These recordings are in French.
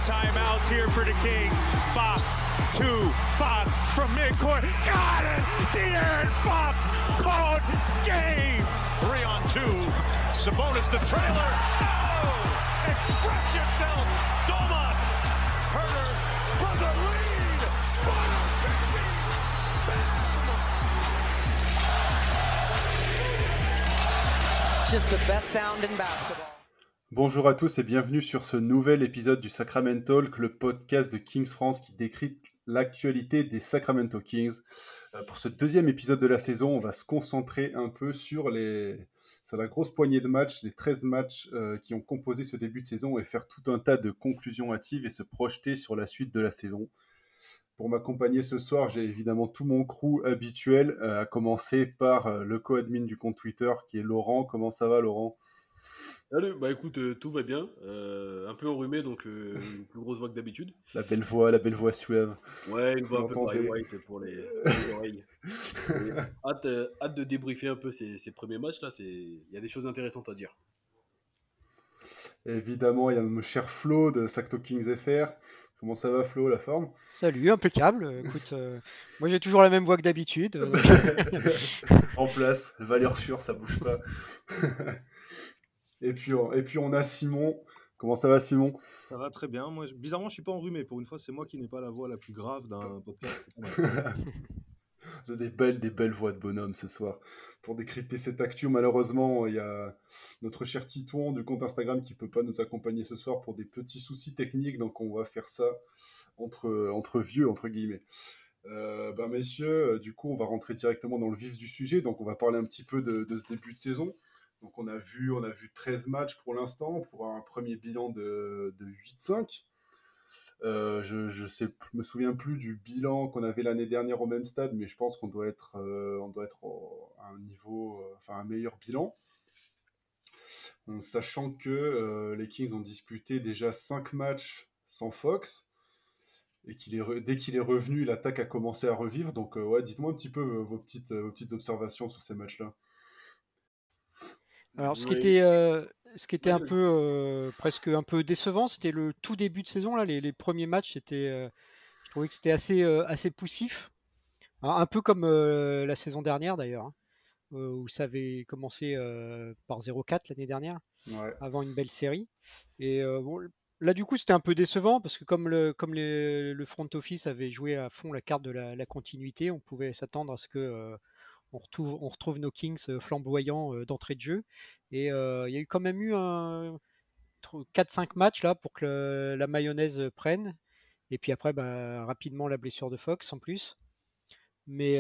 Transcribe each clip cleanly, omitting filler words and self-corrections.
timeouts here for the Kings. Fox, 2, Fox from midcourt. Got it! De'Aaron Fox called game! 3 on 2. Sabonis the trailer. Oh! Express yourself, Domas! Herder for the lead! Fire, baby! Bam! Just the best sound in basketball. Bonjour à tous et bienvenue sur ce nouvel épisode du Sacramento Talk, le podcast de Kings France qui décrypte l'actualité des Sacramento Kings. Pour ce deuxième épisode de la saison, on va se concentrer un peu sur la grosse poignée de matchs, les 13 matchs qui ont composé ce début de saison et faire tout un tas de conclusions hâtives et se projeter sur la suite de la saison. Pour m'accompagner ce soir, j'ai évidemment tout mon crew habituel, à commencer par le co-admin du compte Twitter qui est Laurent. Comment ça va, Laurent ? Salut, bah écoute, tout va bien, un peu enrhumé, donc une plus grosse voix que d'habitude. La belle voix suave. Ouais, une voix un peu Barry White pour les oreilles. Hâte de débriefer un peu ces premiers matchs, là, il y a des choses intéressantes à dire. Évidemment, il y a mon cher Flo de Sacto Kings FR. Comment ça va, Flo, la forme ? Salut, impeccable. Écoute, moi j'ai toujours la même voix que d'habitude. En place, valeur sûre, ça bouge pas. Et puis on a Simon. Comment ça va, Simon ? Ça va très bien. Moi, bizarrement, je suis pas enrhumé. Pour une fois, c'est moi qui n'ai pas la voix la plus grave d'un podcast. Vous avez des belles voix de bonhomme ce soir. Pour décrypter cette actu, malheureusement, il y a notre cher Titouan du compte Instagram qui peut pas nous accompagner ce soir pour des petits soucis techniques. Donc on va faire ça entre vieux, entre guillemets. Messieurs, du coup, on va rentrer directement dans le vif du sujet. Donc on va parler un petit peu de ce début de saison. Donc on a vu 13 matchs pour l'instant, pour un premier bilan de 8-5. Je me souviens plus du bilan qu'on avait l'année dernière au même stade, mais je pense qu'on doit être à un niveau, un meilleur bilan. Sachant que les Kings ont disputé déjà 5 matchs sans Fox, et dès qu'il est revenu, l'attaque a commencé à revivre. Donc dites-moi un petit peu vos petites observations sur ces matchs-là. Alors, ce qui était un peu presque un peu décevant, c'était le tout début de saison là. Les premiers matchs, je trouvais que c'était assez poussif, un peu comme la saison dernière d'ailleurs, où ça avait commencé par 0-4 l'année dernière, ouais. Avant une belle série. Et là, du coup, c'était un peu décevant parce que comme le front office avait joué à fond la carte de la continuité, on pouvait s'attendre à ce que on retrouve nos Kings flamboyants d'entrée de jeu. Et il y a eu quand même eu 4-5 matchs là pour que la mayonnaise prenne. Et puis après, rapidement, la blessure de Fox en plus. Mais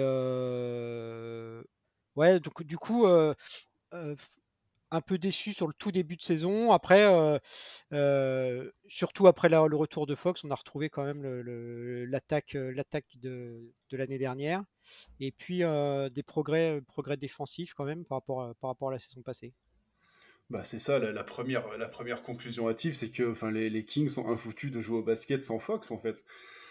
ouais, donc, du coup, un peu déçu sur le tout début de saison. Après, surtout après le retour de Fox, on a retrouvé quand même l'attaque de l'année dernière. Et puis des progrès défensifs quand même par rapport à la saison passée. C'est ça, la première conclusion hâtive, c'est que les Kings sont infoutus de jouer au basket sans Fox, en fait.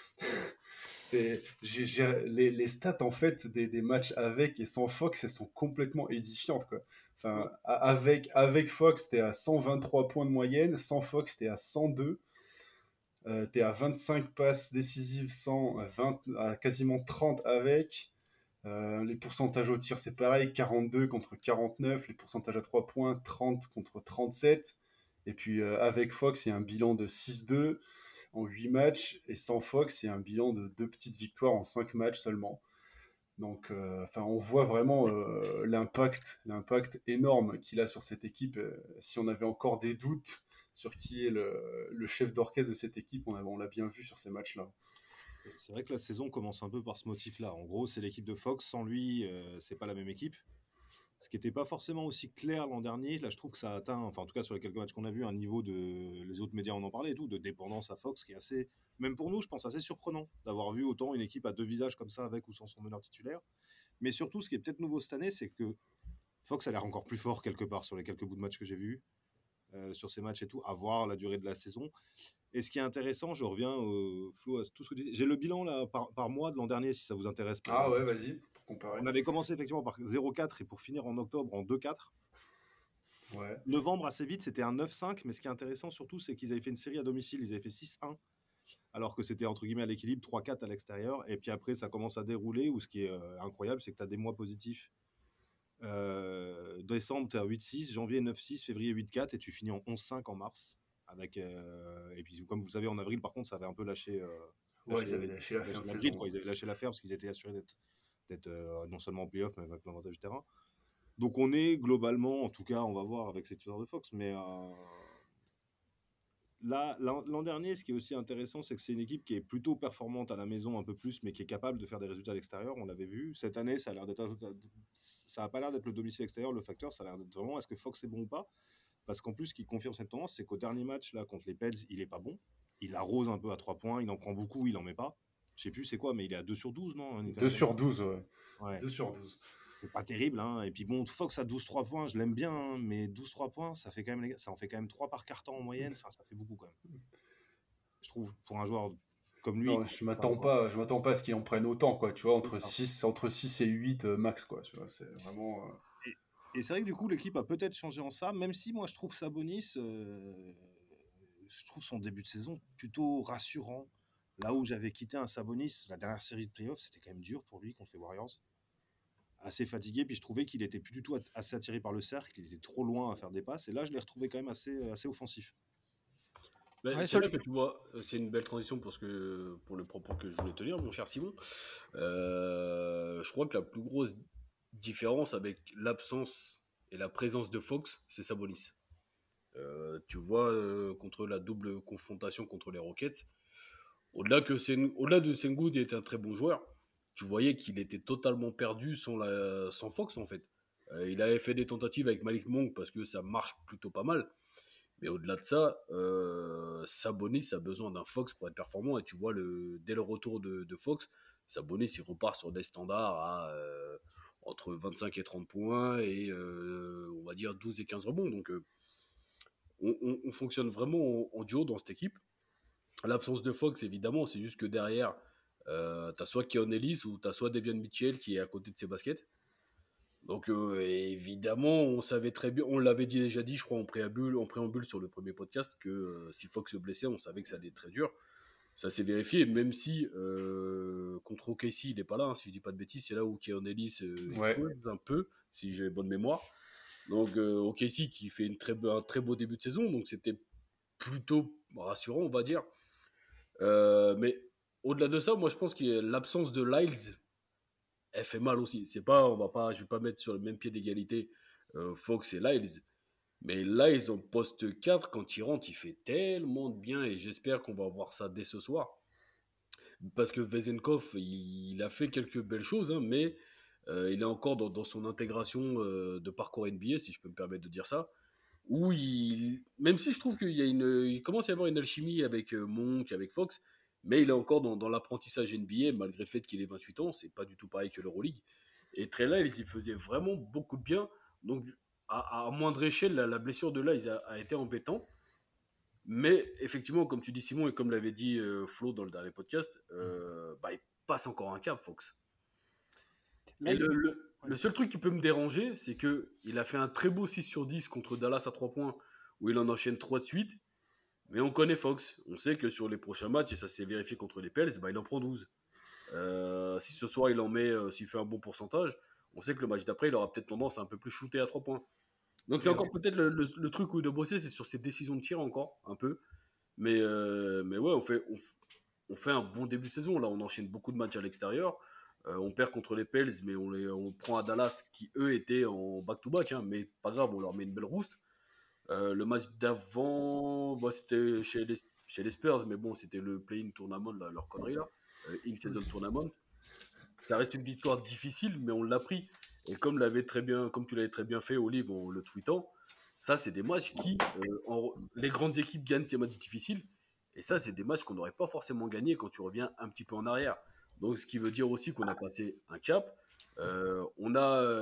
Les stats, en fait, des matchs avec et sans Fox, elles sont complètement édifiantes, quoi. Avec Fox, t'es à 123 points de moyenne, sans Fox, t'es à 102. T'es à 25 passes décisives à quasiment 30 avec. Les pourcentages au tir, c'est pareil, 42 contre 49. Les pourcentages à 3 points, 30 contre 37. Et puis avec Fox, il y a un bilan de 6-2 en 8 matchs. Et sans Fox, il y a un bilan de 2 petites victoires en 5 matchs seulement. Donc, on voit vraiment l'impact énorme qu'il a sur cette équipe. Si on avait encore des doutes sur qui est le chef d'orchestre de cette équipe, on l'a bien vu sur ces matchs-là. C'est vrai que la saison commence un peu par ce motif-là. En gros, c'est l'équipe de Fox. Sans lui, c'est pas la même équipe. Ce qui n'était pas forcément aussi clair l'an dernier. Là, je trouve que ça a atteint, en tout cas sur les quelques matchs qu'on a vus, un niveau les autres médias en ont parlé et tout, de dépendance à Fox qui est assez, même pour nous, je pense, assez surprenant d'avoir vu autant une équipe à 2 visages comme ça, avec ou sans son meneur titulaire. Mais surtout, ce qui est peut-être nouveau cette année, c'est que Fox a l'air encore plus fort quelque part sur les quelques bouts de matchs que j'ai vus, sur ces matchs et tout, à voir la durée de la saison. Et ce qui est intéressant, je reviens Flo, à tout ce que tu dis. J'ai le bilan là par mois de l'an dernier, si ça vous intéresse. Ouais, vas-y, pour comparer. On avait commencé effectivement par 0-4 et pour finir en octobre en 2-4. Ouais. Novembre, assez vite, c'était un 9-5, mais ce qui est intéressant surtout, c'est qu'ils avaient fait une série à domicile, ils avaient fait 6-1, alors que c'était entre guillemets à l'équilibre, 3-4 à l'extérieur, et puis après ça commence à dérouler, où ce qui est incroyable, c'est que tu as des mois positifs. Décembre, tu es à 8-6, janvier 9-6, février 8-4, et tu finis en 11-5 en mars. Et puis comme vous le savez, en avril, par contre, ça avait un peu lâché. Ouais, ils avaient lâché la fin de la saison. quoi. Ils avaient lâché l'affaire parce qu'ils étaient assurés d'être non seulement en playoff, mais avec l'avantage du terrain. Donc on est globalement, en tout cas, on va voir avec cette histoire de Fox, mais là, l'an dernier, ce qui est aussi intéressant, c'est que c'est une équipe qui est plutôt performante à la maison un peu plus, mais qui est capable de faire des résultats à l'extérieur. On l'avait vu. Cette année, ça a pas l'air d'être le domicile extérieur, le facteur. Ça a l'air d'être vraiment est-ce que Fox est bon ou pas. Parce qu'en plus, ce qui confirme cette tendance, c'est qu'au dernier match là contre les Pels, il est pas bon. Il arrose un peu à 3 points, il en prend beaucoup, il en met pas. Je sais plus c'est quoi, mais il est à 2 sur 12, non? 2 sur 12, ouais. Ouais. 2 sur 12. C'est pas terrible, hein. Et puis bon, Fox à 12-3 points, je l'aime bien, hein, mais 12-3 points, ça en fait quand même 3 par carton en moyenne. Enfin, ça fait beaucoup quand même. Je trouve, pour un joueur comme lui. Non, je m'attends pas à ce qu'ils en prennent autant, quoi. Tu vois, entre 6 et 8 max, quoi. Tu vois, c'est vraiment. Et c'est vrai que du coup, l'équipe a peut-être changé en ça, même si moi je trouve Sabonis, je trouve son début de saison plutôt rassurant. Là où j'avais quitté un Sabonis, la dernière série de playoffs, c'était quand même dur pour lui contre les Warriors. Assez fatigué, puis je trouvais qu'il était plus du tout assez attiré par le cercle, il était trop loin à faire des passes, et là je l'ai retrouvé quand même assez offensif. C'est là que tu vois, c'est une belle transition pour le propos que je voulais tenir, mon cher Simon. Je crois que la plus grosse différence avec l'absence et la présence de Fox, c'est Sabonis. Tu vois, contre la double confrontation contre les Rockets, au-delà de Sengun était un très bon joueur, tu voyais qu'il était totalement perdu sans Fox en fait. Il avait fait des tentatives avec Malik Monk parce que ça marche plutôt pas mal. Mais au-delà de ça, Sabonis a besoin d'un Fox pour être performant. Et tu vois, dès le retour de Fox, Sabonis il repart sur des standards à entre 25 et 30 points et on va dire 12 et 15 rebonds. Donc on fonctionne vraiment en duo dans cette équipe. L'absence de Fox, évidemment, c'est juste que derrière, t'as soit Keon Ellis ou t'as soit Devion Mitchell qui est à côté de ses baskets. Donc évidemment, on savait très bien, on l'avait déjà dit, je crois, en préambule sur le premier podcast, que si Fox se blessait, on savait que ça allait être très dur. Ça s'est vérifié, même si contre OKC, il n'est pas là, hein, si je dis pas de bêtises, c'est là où Keon Ellis explose un peu, si j'ai bonne mémoire. Donc OKC qui fait un très beau début de saison, donc c'était plutôt rassurant, on va dire. Mais au-delà de ça, moi je pense que l'absence de Lyles, elle fait mal aussi. Je vais pas mettre sur le même pied d'égalité Fox et Lyles, mais Lyles en poste 4, quand il rentre, il fait tellement de bien et j'espère qu'on va voir ça dès ce soir. Parce que Vezenkov, il a fait quelques belles choses, hein, mais il est encore dans son intégration de parcours NBA, si je peux me permettre de dire ça. Où même si je trouve il commence à y avoir une alchimie avec Monk, avec Fox, mais il est encore dans l'apprentissage NBA, malgré le fait qu'il ait 28 ans, c'est pas du tout pareil que l'Euroleague. Et Trey Lyles, il faisait vraiment beaucoup de bien. Donc, à moindre échelle, la blessure de Lyles a été embêtant. Mais effectivement, comme tu dis Simon, et comme l'avait dit Flo dans le dernier podcast, il passe encore un cap, Fox. Et le seul truc qui peut me déranger, c'est qu'il a fait un très beau 6 sur 10 contre Dallas à 3 points, où il en enchaîne 3 de suite. Mais on connaît Fox. On sait que sur les prochains matchs, et ça s'est vérifié contre les Pels, il en prend 12. Si ce soir il en met, s'il fait un bon pourcentage, on sait que le match d'après, il aura peut-être tendance à un peu plus shooter à 3 points. Donc c'est encore peut-être le truc où de bosser, c'est sur ses décisions de tir encore, un peu. Mais ouais, on fait un bon début de saison. Là, on enchaîne beaucoup de matchs à l'extérieur. On perd contre les Pels, mais on prend à Dallas, qui eux étaient en back-to-back, hein, mais pas grave, on leur met une belle rouste. Le match d'avant, c'était chez les Spurs, mais bon, c'était le play-in tournament, là, leur connerie là, in-season tournament. Ça reste une victoire difficile, mais on l'a pris. Et comme tu l'avais très bien fait, Olive, en le tweetant, ça, c'est des matchs les grandes équipes gagnent ces matchs difficiles. Et ça, c'est des matchs qu'on n'aurait pas forcément gagnés quand tu reviens un petit peu en arrière. Donc, ce qui veut dire aussi qu'on a passé un cap. On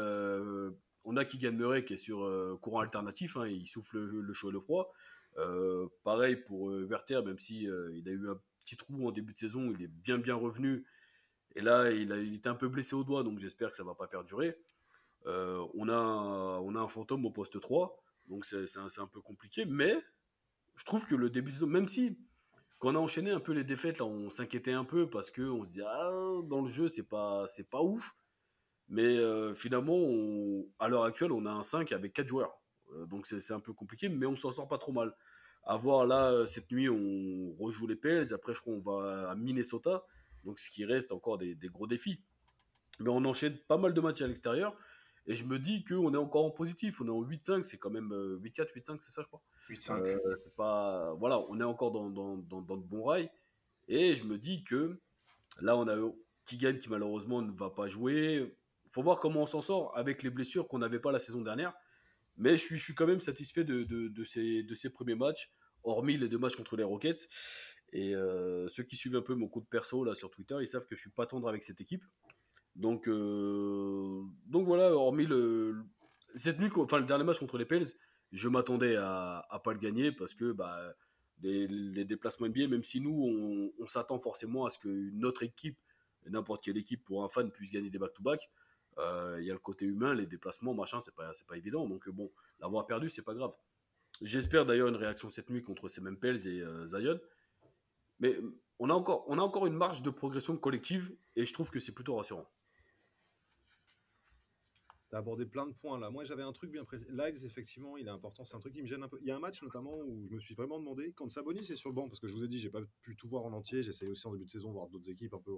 a Keegan Murray qui est sur courant alternatif, hein, il souffle le chaud et le froid. Pareil pour Werther, même si il a eu un petit trou en début de saison, il est bien revenu. Et là, il était un peu blessé au doigt, donc j'espère que ça ne va pas perdurer. On a un fantôme au poste 3. Donc c'est un peu compliqué, mais je trouve que le début de saison, même si quand on a enchaîné un peu les défaites, là, on s'inquiétait un peu parce qu'on se dit dans le jeu c'est pas ouf, mais finalement à l'heure actuelle on a un 5 avec 4 joueurs. Donc c'est un peu compliqué, mais on s'en sort pas trop mal. À voir là, cette nuit on rejoue les Pels, après je crois on va à Minnesota, donc ce qui reste encore des gros défis. Mais on enchaîne pas mal de matchs à l'extérieur. Et je me dis qu'on est encore en positif. On est en 8-5, c'est quand même 8-4, 8-5, c'est ça, je crois. 8-5. C'est pas, voilà, on est encore dans de bons rails. Et je me dis que là, on a Keegan qui malheureusement ne va pas jouer. Faut voir comment on s'en sort avec les blessures qu'on n'avait pas la saison dernière. Mais je suis quand même satisfait de ces premiers matchs, hormis les 2 matchs contre les Rockets. Et ceux qui suivent un peu mon compte perso là sur Twitter, ils savent que je suis pas tendre avec cette équipe. Donc voilà, hormis cette nuit, enfin le dernier match contre les Pels, je m'attendais à pas le gagner parce que les déplacements NBA, même si nous on s'attend forcément à ce qu'une autre équipe, n'importe quelle équipe pour un fan puisse gagner des back-to-back, il y a le côté humain, les déplacements, machin, c'est pas évident. Donc bon, l'avoir perdu, c'est pas grave. J'espère d'ailleurs une réaction cette nuit contre ces mêmes Pels et Zion. Mais on a encore une marge de progression collective et je trouve que c'est plutôt rassurant. T'as abordé plein de points là. Moi, j'avais un truc bien précis. Lyles, effectivement, il est important. C'est un truc qui me gêne un peu. Il y a un match notamment où je me suis vraiment demandé quand Sabonis est sur le banc, parce que je vous ai dit, j'ai pas pu tout voir en entier. J'essayais aussi en début de saison voir d'autres équipes un peu.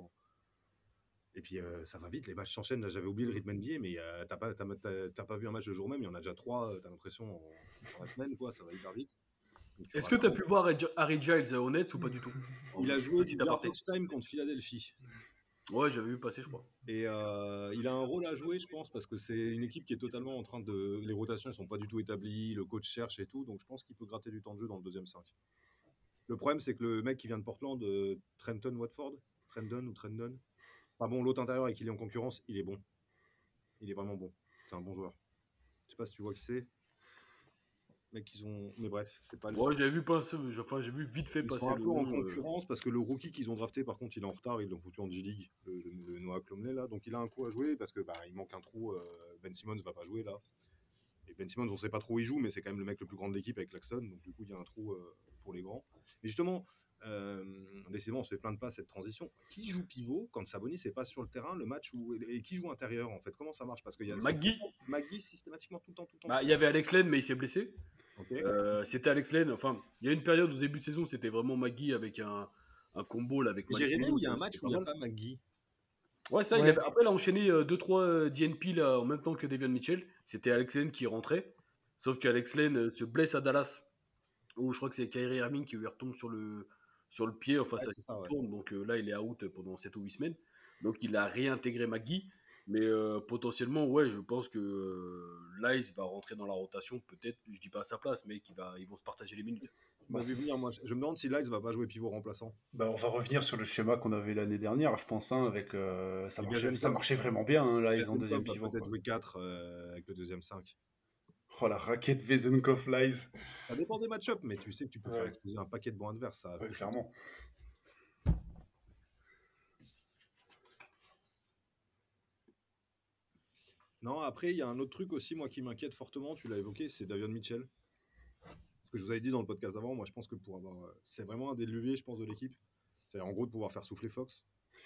Et puis ça va vite, les matchs s'enchaînent. Là, j'avais oublié le rythme NBA, mais t'as pas vu un match le jour même. Il y en a déjà 3. T'as l'impression dans la semaine, quoi. Ça va hyper vite. Est-ce que tu as pu voir Harry Giles au Nets ou pas du tout? Il a joué du garbage time contre Philadelphie. Ouais, j'avais vu passer, je crois. Et il a un rôle à jouer, je pense, parce que c'est une équipe qui est totalement en train de... Les rotations sont pas du tout établies, le coach cherche et tout, donc je pense qu'il peut gratter du temps de jeu dans le deuxième 5. Le problème, c'est que le mec qui vient de Portland, Trenton Watford, Trendon, enfin bon, l'autre intérieur avec qui il est en concurrence, il est bon. Il est vraiment bon. C'est un bon joueur. Je sais pas si tu vois qui c'est. Mais bref, c'est pas. Ouais, j'avais vu passer. J'ai vu vite fait passer. Ils sont un peu en concurrence parce que le rookie qu'ils ont drafté, par contre, il est en retard. Ils l'ont foutu en G-League, le Noah Clomley là. Donc il a un coup à jouer parce que il manque un trou. Ben Simmons va pas jouer là. Et Ben Simmons, on sait pas trop où il joue, mais c'est quand même le mec le plus grand de l'équipe avec Claxton. Donc du coup, il y a un trou pour les grands. Et justement, décidément, on se fait plein de passes cette transition. Qui joue pivot quand Sabonis n'est pas sur le terrain le match et qui joue intérieur en fait? Comment ça marche? Parce qu'il y a McGee systématiquement tout le temps. Il y avait Alex Len, mais il s'est blessé. Okay. C'était Alex Len. Enfin, il y a une période au début de saison, c'était vraiment McGee avec un combo là, avec. J'ai rêvé où il y a un match où il n'y a pas McGee. Ouais, ça, ouais. Après, il a enchaîné 2-3 DNP là, en même temps que Davion Mitchell. C'était Alex Len qui rentrait. Sauf qu'Alex Len se blesse à Dallas, où je crois que c'est Kyrie Irving qui lui retombe sur le pied. Enfin, ça tourne. Donc là, il est out pendant 7 ou 8 semaines. Donc, il a réintégré McGee. Mais potentiellement, ouais, je pense que Lyles va rentrer dans la rotation. Peut-être, je dis pas à sa place, mais ils vont se partager les minutes. Moi, je me demande si Lyles va pas jouer pivot remplaçant. On va revenir sur le schéma qu'on avait l'année dernière, je pense, avec ça marchait vraiment bien, hein, Lyles en deuxième pivot. Peut-être jouer 4 avec le deuxième 5. Oh, la raquette Vezenkov Lyles. Ça dépend des match-ups, mais tu sais que tu peux faire exploser un paquet de bons adverses. Ça, clairement. Non, après, il y a un autre truc aussi, moi, qui m'inquiète fortement, tu l'as évoqué, c'est Davion Mitchell. Ce que je vous avais dit dans le podcast avant, moi, je pense que c'est vraiment un des leviers, je pense, de l'équipe. C'est en gros de pouvoir faire souffler Fox.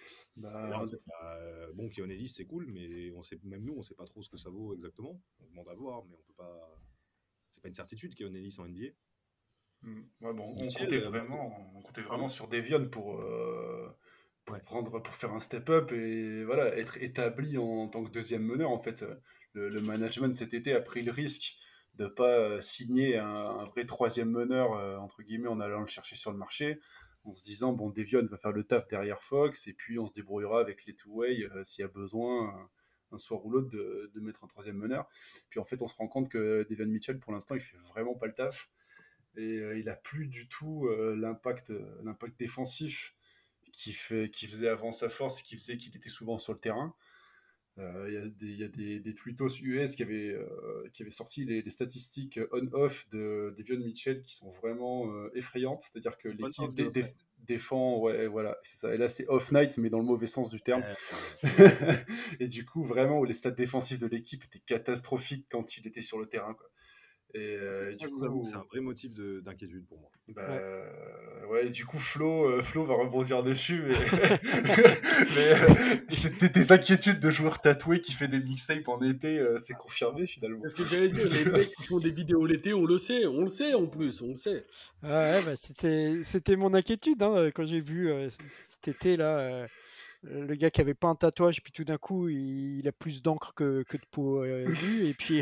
Bon, Keon Ellis, c'est cool, mais même nous, on sait pas trop ce que ça vaut exactement. On demande à voir, mais on peut pas... C'est pas une certitude, Keon Ellis en NBA. Ouais, bon, Mitchell, on comptait vraiment sur Davion pour faire un step-up et voilà, être établi en tant que deuxième meneur. En fait, le management cet été a pris le risque de ne pas signer un vrai troisième meneur, entre guillemets, en allant le chercher sur le marché, en se disant, bon, Davion va faire le taf derrière Fox, et puis on se débrouillera avec les two-way s'il y a besoin, un soir ou l'autre, de mettre un troisième meneur. Puis en fait, on se rend compte que Davion Mitchell, pour l'instant, il fait vraiment pas le taf, et il n'a plus du tout l'impact défensif qui faisait avant sa force, qui faisait qu'il était souvent sur le terrain. Il y a des tweetos US qui avaient sorti les statistiques on-off de Davion Mitchell qui sont vraiment effrayantes. C'est-à-dire que l'équipe défend, ouais, voilà, c'est ça. Et là, c'est off-night, mais dans le mauvais sens du terme. Et du coup, vraiment, les stats défensifs de l'équipe étaient catastrophiques quand il était sur le terrain, quoi. Et Ça, je vous avoue que c'est un vrai motif d'inquiétude pour moi. Bah, ouais, du coup, Flo va rebondir dessus, mais, c'était tes inquiétudes de joueur tatoué qui fait des mixtapes en été, c'est confirmé finalement. C'est ce que j'allais dire, les mecs qui font des vidéos l'été, on le sait en plus, on le sait. Ouais, bah, c'était mon inquiétude hein, quand j'ai vu cet été là. Le gars qui avait pas un tatouage, puis tout d'un coup, il a plus d'encre que de peau nue, et puis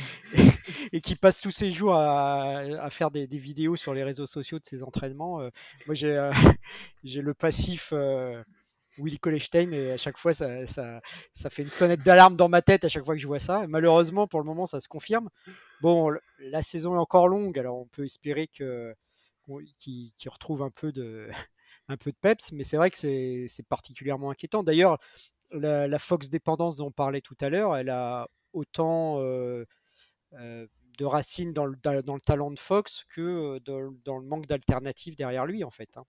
et qui passe tous ses jours à faire des vidéos sur les réseaux sociaux de ses entraînements. Moi, j'ai le passif Willy Colestein, et à chaque fois, ça fait une sonnette d'alarme dans ma tête à chaque fois que je vois ça. Et malheureusement, pour le moment, ça se confirme. Bon, la saison est encore longue, alors on peut espérer qu'il retrouve un peu de peps, mais c'est vrai que c'est particulièrement inquiétant. D'ailleurs, la Fox dépendance dont on parlait tout à l'heure, elle a autant de racines dans le talent de Fox que dans le manque d'alternatives derrière lui, en fait. Hein,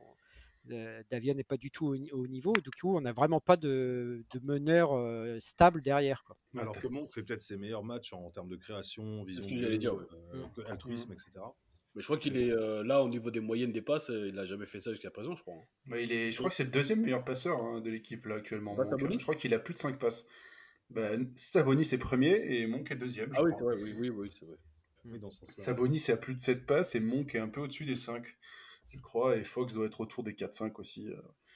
Davion n'est pas du tout au niveau. Du coup, on n'a vraiment pas de meneur stable derrière. Quoi. Alors que Monk fait peut-être ses meilleurs matchs en termes de création, C'est vision ce que de j'allais dire, jeu, altruisme, etc. Mais je crois qu'il est là au niveau des moyennes des passes, il n'a jamais fait ça jusqu'à présent, je crois. Hein. Bah, je crois que c'est le deuxième meilleur passeur de l'équipe là actuellement. Pas Monk. Sabonis Je crois qu'il a plus de 5 passes. Bah, Sabonis est premier et Monk est deuxième, je Ah oui, crois. c'est vrai, oui, c'est vrai. Oui, dans ce sens-là. Sabonis est à plus de 7 passes et Monk est un peu au-dessus des 5, je crois, et Fox doit être autour des 4-5 aussi.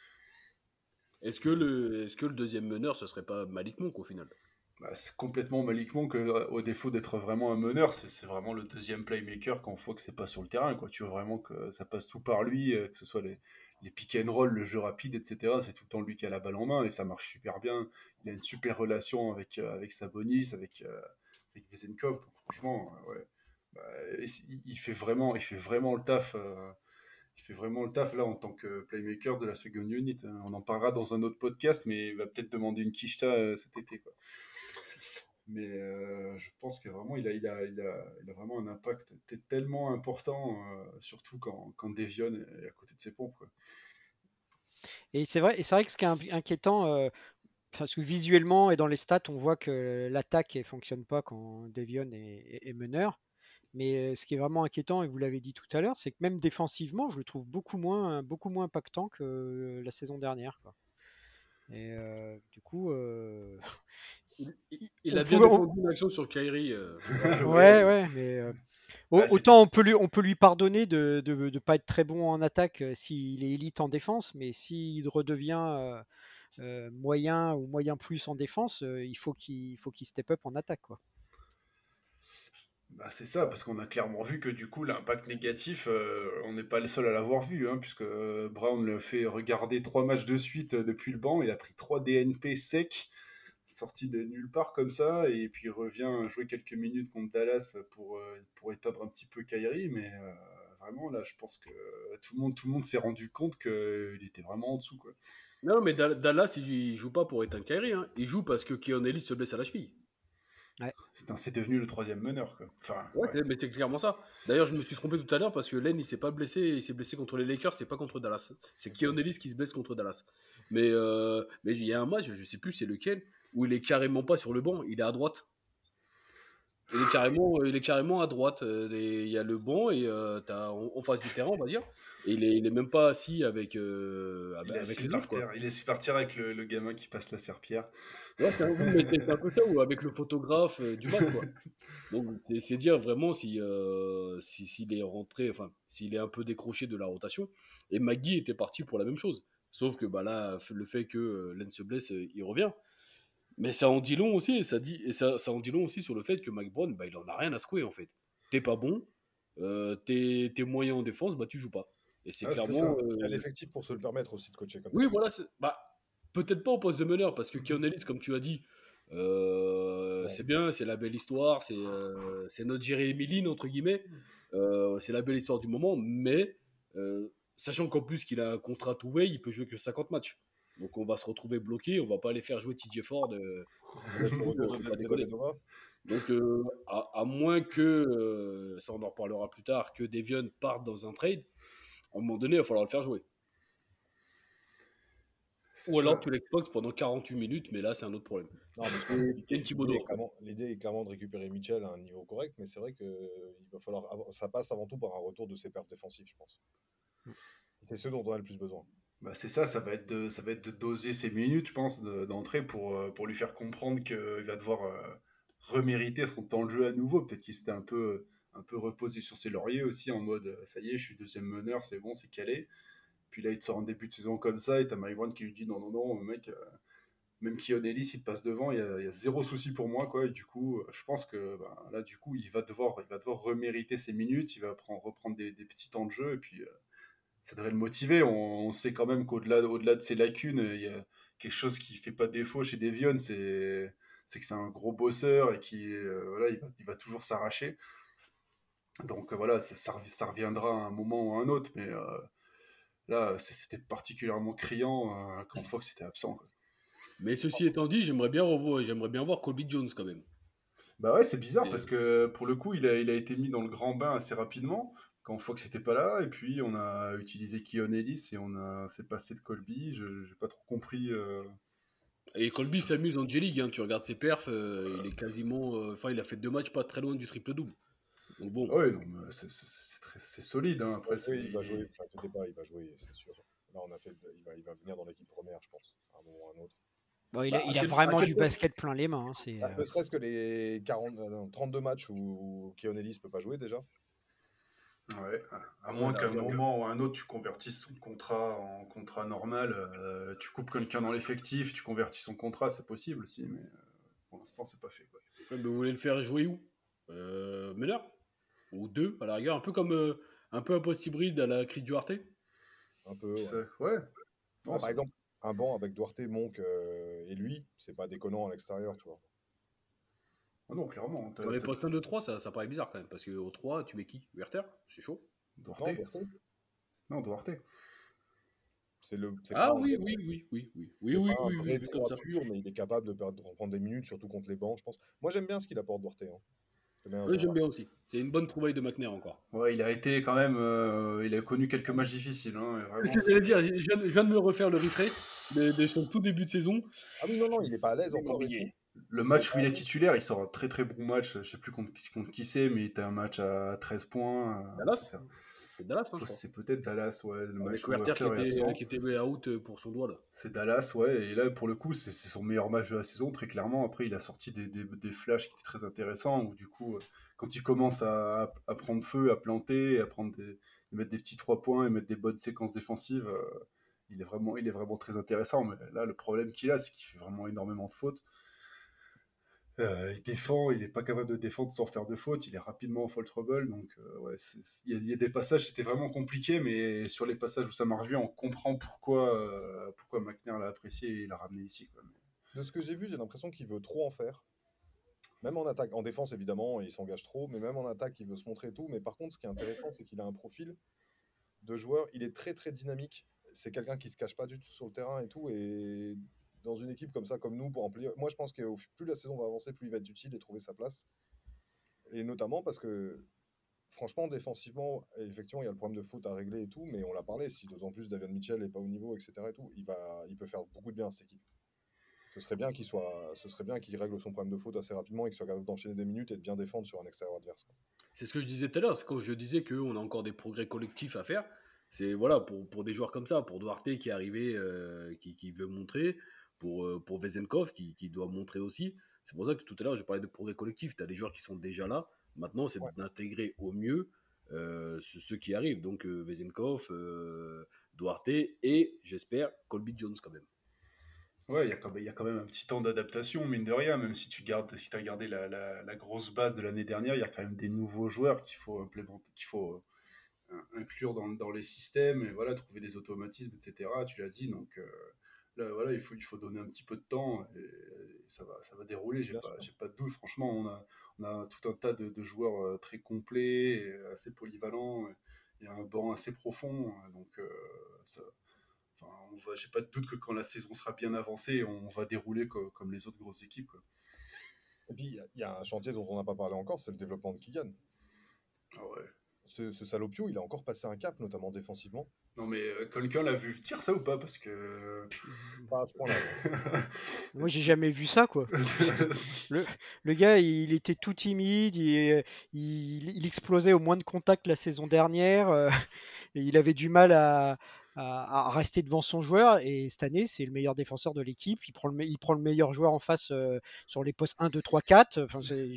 Est-ce que le deuxième meneur, ce serait pas Malik Monk au final? Bah, c'est complètement Malik Monk, au défaut d'être vraiment un meneur, c'est vraiment le deuxième playmaker quand Fox n'est pas sur le terrain. Quoi. Tu veux vraiment que ça passe tout par lui, que ce soit les pick and roll, le jeu rapide, etc. C'est tout le temps lui qui a la balle en main et ça marche super bien. Il a une super relation avec Sabonis, avec Vezenkov. Donc, franchement, ouais. Bah, il fait vraiment le taf. Il fait vraiment le taf là en tant que playmaker de la seconde unit. On en parlera dans un autre podcast, mais il va peut-être demander une quicheta cet été. Quoi. Mais je pense que vraiment, il a vraiment un impact tellement important, surtout quand Devion est à côté de ses pompes. Quoi. Et c'est vrai que ce qui est inquiétant, parce que visuellement et dans les stats, on voit que l'attaque ne fonctionne pas quand Devion est meneur. Mais ce qui est vraiment inquiétant, et vous l'avez dit tout à l'heure, c'est que même défensivement, je le trouve beaucoup moins impactant que la saison dernière. Quoi. Et du coup, Il a bien défendu une action sur Kyrie. Ouais, mais autant on peut lui pardonner de ne pas être très bon en attaque s'il est élite en défense, mais s'il redevient moyen ou moyen plus en défense, il faut qu'il step up en attaque. Quoi. Bah, c'est ça, parce qu'on a clairement vu que du coup, l'impact négatif, on n'est pas le seul à l'avoir vu, hein, puisque Brown le fait regarder 3 matchs de suite depuis le banc. Il a pris 3 DNP secs, sorti de nulle part comme ça, et puis il revient jouer quelques minutes contre Dallas pour éteindre un petit peu Kyrie. Mais vraiment, là, je pense que tout le monde s'est rendu compte qu'il était vraiment en dessous. Quoi. Non, mais Dallas, il joue pas pour éteindre Kyrie. Hein. Il joue parce que Keon Ellis se blesse à la cheville. Ouais. Putain, c'est devenu le troisième meneur. Quoi. Enfin, ouais. Mais c'est clairement ça. D'ailleurs, je me suis trompé tout à l'heure parce que Len, il s'est pas blessé. Il s'est blessé contre les Lakers, c'est pas contre Dallas. C'est Keon Ellis qui se blesse contre Dallas. Mais il y a un match, je sais plus c'est lequel, où il est carrément pas sur le banc, il est à droite. Il est carrément à droite. Il y a le banc et en face du terrain, on va dire. Et il est même pas assis avec les autres. Il est assis par terre avec le gamin qui passe la serpillère. Ouais, c'est un peu ça, ou avec le photographe du match, quoi. Donc, c'est dire vraiment s'il est rentré, enfin, s'il est un peu décroché de la rotation. Et McGee était parti pour la même chose. Sauf que bah, là, le fait que Len se blesse, il revient. Mais ça en dit long aussi, et ça en dit long aussi sur le fait que Mike Brown, bah, il en a rien à secouer en fait. T'es pas bon, t'es moyen en défense, bah tu joues pas. Et c'est clairement. Il a l'effectif pour se le permettre aussi de coacher comme oui, ça. voilà, bah, peut-être pas au poste de meneur, parce que Keon Ellis, comme tu as dit, c'est bien, c'est la belle histoire, c'est notre Jérémy Lin, entre guillemets. C'est la belle histoire du moment, mais sachant qu'en plus qu'il a un contrat two-way, il peut jouer que 50 matchs. Donc on va se retrouver bloqué, on va pas aller faire jouer TJ Ford. Donc à moins que, ça on en reparlera plus tard, que Devion parte dans un trade, à un moment donné, il va falloir le faire jouer. Ou alors tu l'exploites pendant 48 minutes, mais là c'est un autre problème. Non, l'idée est clairement de récupérer Mitchell à un niveau correct, mais c'est vrai que il va falloir, ça passe avant tout par un retour de ses perfs défensifs, je pense. C'est ce dont on a le plus besoin. Bah c'est ça va être de doser ses minutes, je pense, d'entrée pour lui faire comprendre qu'il va devoir remériter son temps de jeu à nouveau. Peut-être qu'il s'était un peu reposé sur ses lauriers aussi, en mode ça y est, je suis deuxième meneur, c'est bon, c'est calé. Puis là, il te sort en début de saison comme ça, et t'as Mike Brown qui lui dit non, mec, même Keon Ellis, il te passe devant, il y a zéro souci pour moi, quoi. Et du coup, je pense que là, du coup, il va devoir remériter ses minutes, il va reprendre des petits temps de jeu, et puis ça devrait le motiver. On sait quand même qu'au-delà de ses lacunes, il y a quelque chose qui fait pas défaut chez Devion, c'est que c'est un gros bosseur et voilà, il va toujours s'arracher. Donc voilà, ça reviendra à un moment ou à un autre, mais là, c'était particulièrement criant quand Fox était absent, quoi. Mais ceci étant dit, j'aimerais bien voir Colby Jones quand même. Bah ouais, c'est bizarre parce que pour le coup, il a été mis dans le grand bain assez rapidement quand Fox n'était pas là, et puis on a utilisé Keon Ellis et s'est passé de Colby. J'ai pas trop compris. Et Colby s'amuse en J-League, hein. Tu regardes ses perfs, il est quasiment. Il a fait 2 matchs pas très loin du triple-double. Donc bon. Ouais, non, mais c'est solide. Hein. Après, il va jouer, ne vous inquiétez pas, il va jouer, c'est sûr. Là, il va venir dans l'équipe première, je pense, à un moment ou à un autre. Bon, il a vraiment du basket plein les mains. Ne serait-ce que les 32 matchs où Keon Ellis ne peut pas jouer déjà. Ouais, à moins qu'à un moment ou à un autre, tu convertisses son contrat en contrat normal. Tu coupes quelqu'un dans l'effectif, tu convertis son contrat, c'est possible aussi, mais pour l'instant, c'est pas fait. Quoi. Ouais, mais vous voulez le faire jouer où meneur ou 2 à la rigueur, un peu comme un post hybride à la Chris Duarte. Un peu. Ouais. Non, par exemple, un banc avec Duarte, Monk et lui, c'est pas déconnant à l'extérieur, tu vois. Ah non, clairement. Sur les postes 1, 2, 3, ça paraît bizarre quand même, parce qu'au 3, tu mets qui? Werther? C'est chaud. Duarte. Non, Duarte. Oui. Un vrai pur, mais il est capable de prendre des minutes, surtout contre les bancs, je pense. Moi, j'aime bien ce qu'il apporte Duarte. Hein. Oui, j'aime bien aussi. C'est une bonne trouvaille de McNair encore. Ouais, il a été quand même. Il a connu quelques matchs difficiles. Hein, c'est ce que j'allais dire. Je viens de me refaire le replay de son tout début de saison. Ah oui, non, il n'est pas à l'aise encore. Le match où il est titulaire, il sort un très très bon match. Je sais plus contre qui c'est, mais il était un match à 13 points. Dallas. C'est Dallas, hein, je crois. C'est peut-être Dallas, ouais. Le match Werther qui était out pour son doigt, là. C'est Dallas, ouais. Et là, pour le coup, c'est son meilleur match de la saison, très clairement. Après, il a sorti des flashs qui étaient très intéressants, où du coup, quand il commence à prendre feu, à planter, à mettre des petits 3 points et mettre des bonnes séquences défensives, il est vraiment très intéressant. Mais là, le problème qu'il a, c'est qu'il fait vraiment énormément de fautes. Il défend, il n'est pas capable de défendre sans faire de faute, il est rapidement en foul trouble, donc ouais, il y a des passages, c'était vraiment compliqué, mais sur les passages où ça marche bien, on comprend pourquoi McNair l'a apprécié et l'a ramené ici. Quoi. De ce que j'ai vu, j'ai l'impression qu'il veut trop en faire. Même en attaque, en défense évidemment, il s'engage trop, mais même en attaque, il veut se montrer tout. Mais par contre, ce qui est intéressant, c'est qu'il a un profil de joueur, il est très très dynamique. C'est quelqu'un qui se cache pas du tout sur le terrain et tout, et dans une équipe comme ça, comme nous, pour remplir. Moi, je pense que plus la saison va avancer, plus il va être utile et trouver sa place. Et notamment parce que, franchement, défensivement, effectivement, il y a le problème de faute à régler et tout, mais on l'a parlé, si d'autant plus Davion Mitchell n'est pas au niveau, etc. et tout, il peut faire beaucoup de bien à cette équipe. Ce serait bien qu'il règle son problème de faute assez rapidement et qu'il soit capable d'enchaîner des minutes et de bien défendre sur un extérieur adverse. C'est ce que je disais tout à l'heure, c'est quand je disais qu'on a encore des progrès collectifs à faire. C'est voilà, pour des joueurs comme ça, pour Duarte qui est arrivé, qui veut montrer, pour Vezenkov qui doit montrer aussi. C'est pour ça que tout à l'heure je parlais de progrès collectif. Tu as des joueurs qui sont déjà là. Maintenant, c'est d'intégrer au mieux ceux qui arrivent. Donc Vezenkov, Duarte et j'espère Colby Jones quand même. Ouais, il y a quand même un petit temps d'adaptation, mine de rien, même si tu as regardé la grosse base de l'année dernière, il y a quand même des nouveaux joueurs qu'il faut implémenter, qu'il faut inclure dans les systèmes, et voilà, trouver des automatismes, etc. Tu l'as dit, donc là, voilà, il faut donner un petit peu de temps, et ça va dérouler, j'ai pas de doute. Franchement, on a tout un tas de joueurs très complets, et assez polyvalents, et un banc assez profond, donc j'ai pas de doute que quand la saison sera bien avancée, on va dérouler comme les autres grosses équipes. Quoi. Et puis, il y a un chantier dont on n'a pas parlé encore, c'est le développement de Keegan. Ah ouais. Ce salopio, il a encore passé un cap, notamment défensivement. Non, mais quelqu'un l'a vu dire ça ou pas? Parce que. Pas à ce point-là. Moi, j'ai jamais vu ça, quoi. Le gars, il était tout timide, il explosait au moins de contact la saison dernière, et il avait du mal à rester devant son joueur. Et cette année, c'est le meilleur défenseur de l'équipe. Il prend le meilleur joueur en face sur les postes 1, 2, 3, 4. Enfin,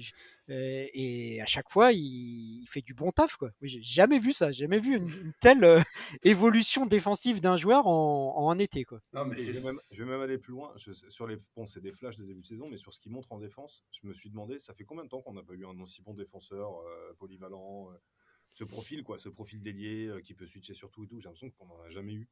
et à chaque fois, il fait du bon taf, quoi. J'ai jamais vu ça. J'ai jamais vu une telle évolution défensive d'un joueur en un été, quoi. Non, mais Et je vais même aller plus loin. Bon, c'est des flashs de début de saison, mais sur ce qu'il montre en défense, je me suis demandé, ça fait combien de temps qu'on n'a pas eu un aussi bon défenseur polyvalent, ce profil d'ailier qui peut switcher sur tout et tout. J'ai l'impression qu'on n'en a jamais eu.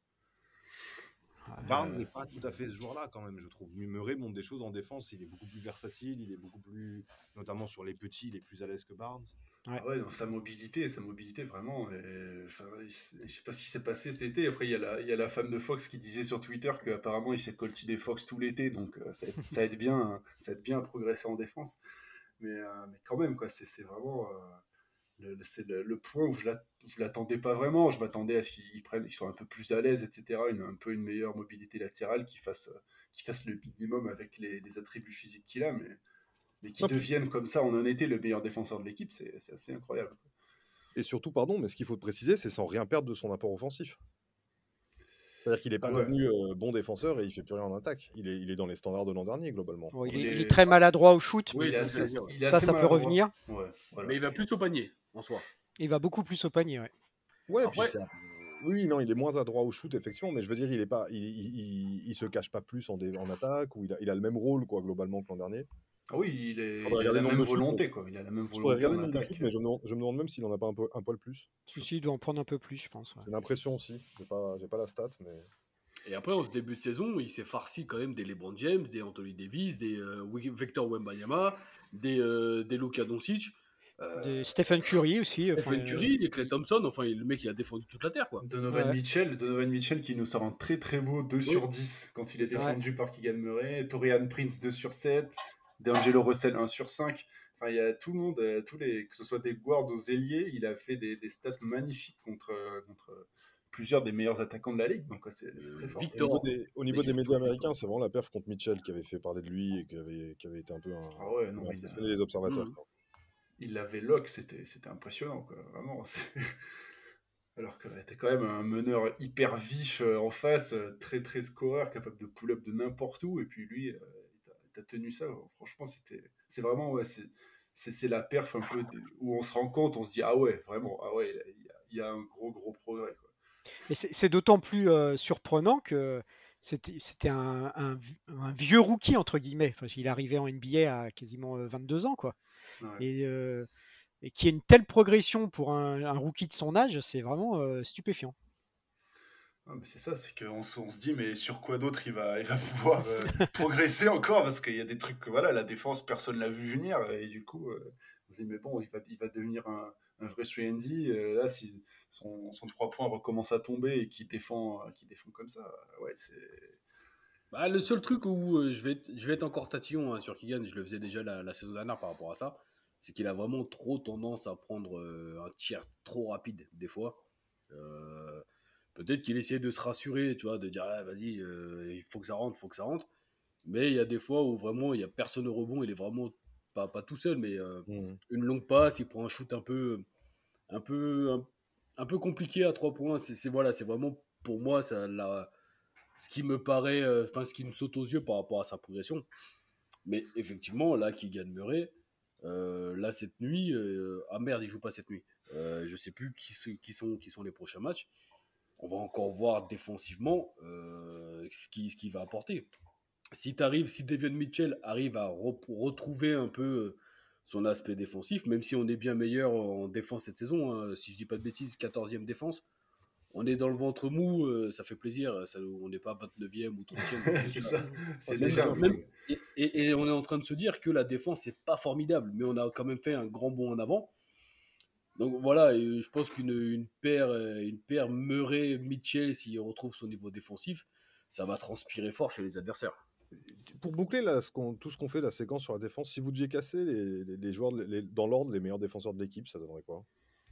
Barnes n'est pas tout à fait ce joueur-là quand même, je trouve. Murray montre des choses en défense, il est beaucoup plus versatile, il est beaucoup plus, notamment sur les petits, il est plus à l'aise que Barnes. Ouais. Ah ouais, dans sa mobilité vraiment. Enfin, je sais pas ce qui s'est passé cet été. Après, il y a la femme de Fox qui disait sur Twitter qu'apparemment il s'est colti des Fox tout l'été, donc ça aide bien, à progresser en défense. Mais quand même, quoi, c'est vraiment c'est le point où je l'attendais pas vraiment. Je m'attendais à ce qu'ils soient un peu plus à l'aise, etc. Un peu une meilleure mobilité latérale, qu'ils fassent le minimum avec les attributs physiques qu'il a, mais qui deviennent comme ça en un été le meilleur défenseur de l'équipe, c'est assez incroyable. Et surtout, pardon, mais ce qu'il faut préciser, c'est sans rien perdre de son apport offensif. C'est-à-dire qu'il n'est pas devenu bon défenseur et il ne fait plus rien en attaque. Il est dans les standards de l'an dernier, globalement. Bon, il est très maladroit au shoot, Oui, mais ça peut revenir. Ouais, voilà. Mais il va plus au panier, en soi. Il va beaucoup plus au panier, ouais. Ouais, après... Oui, non, il est moins adroit au shoot, effectivement, mais je veux dire, il se cache pas plus en attaque, ou il a le même rôle, quoi, globalement, que l'an dernier. Ah oui, il a la même volonté, quoi. Il a la même volonté. Il faudrait regarder le nombre de shoots, mais je me demande même s'il en a pas un poil plus. Si, il doit en prendre un peu plus, je pense. Ouais. J'ai l'impression aussi. J'ai pas la stat, mais... Et après, en ce début de saison, il s'est farci quand même des LeBron James, des Anthony Davis, des Victor Wembanyama, des Luka Doncic. Des Stephen Curry aussi. Stephen Curry, des Klay Thompson, enfin le mec il a défendu toute la terre, quoi. Donovan Mitchell qui nous sort un très très beau 2 sur 10 quand il est défendu par Keegan Murray, Taurean Prince 2 sur 7, D'Angelo Russell 1 sur 5. Enfin, il y a tout le monde, que ce soit des guards aux ailiers, il a fait des stats magnifiques contre plusieurs des meilleurs attaquants de la ligue, donc c'est très fort. Au niveau des médias américains, c'est vraiment la perf contre Mitchell qui avait fait parler de lui et qui avait été un peu impressionné les observateurs. Il l'avait lock, c'était impressionnant, quoi, vraiment. Alors que t'es quand même un meneur hyper vif en face, très très scoreur, capable de pull-up de n'importe où, et puis lui, t'as tenu ça. Franchement, c'est vraiment, c'est la perf un peu où on se rend compte, on se dit, ah ouais, vraiment, il y a un gros progrès, quoi. Et c'est d'autant plus surprenant que c'était un vieux rookie, entre guillemets. Enfin, il est arrivé en NBA à quasiment 22 ans, quoi. Ouais. Et qu'il y ait une telle progression pour un rookie de son âge, c'est vraiment stupéfiant. Ah, mais c'est ça, c'est qu'on on se dit, mais sur quoi d'autre il va pouvoir progresser encore, parce qu'il y a des trucs que la défense, personne l'a vu venir, et du coup, on se dit, mais bon, il va devenir un vrai 3&D. Là, si son 3 points recommence à tomber et qu'il défend comme ça, ouais, c'est... Bah, le seul truc où je vais être encore tatillon sur Keegan, je le faisais déjà la saison dernière par rapport à ça, c'est qu'il a vraiment trop tendance à prendre un tir trop rapide des fois. Peut-être qu'il essaie de se rassurer, tu vois, de dire vas-y, il faut que ça rentre. Mais il y a des fois où vraiment il n'y a personne au rebond, il est vraiment pas tout seul, mais une longue passe, il prend un shoot un peu compliqué à 3 points. C'est vraiment pour moi ce qui me paraît, ce qui me saute aux yeux par rapport à sa progression. Mais effectivement, là, Keegan Murray, là cette nuit, ah merde, il joue pas cette nuit. Je sais plus qui sont les prochains matchs. On va encore voir défensivement ce qu'il va apporter. Si Davion Mitchell arrive à retrouver un peu son aspect défensif, même si on est bien meilleur en défense cette saison, hein, si je dis pas de bêtises, 14e défense, on est dans le ventre mou, ça fait plaisir, on n'est pas 29e ou 30e. C'est ça. Et on est en train de se dire que la défense n'est pas formidable, mais on a quand même fait un grand bond en avant. Donc voilà, je pense qu'une paire Murray-Mitchell, s'il retrouve son niveau défensif, ça va transpirer fort chez les adversaires. Pour boucler là, tout ce qu'on fait, la séquence sur la défense, si vous deviez casser les joueurs dans l'ordre, les meilleurs défenseurs de l'équipe, ça donnerait quoi?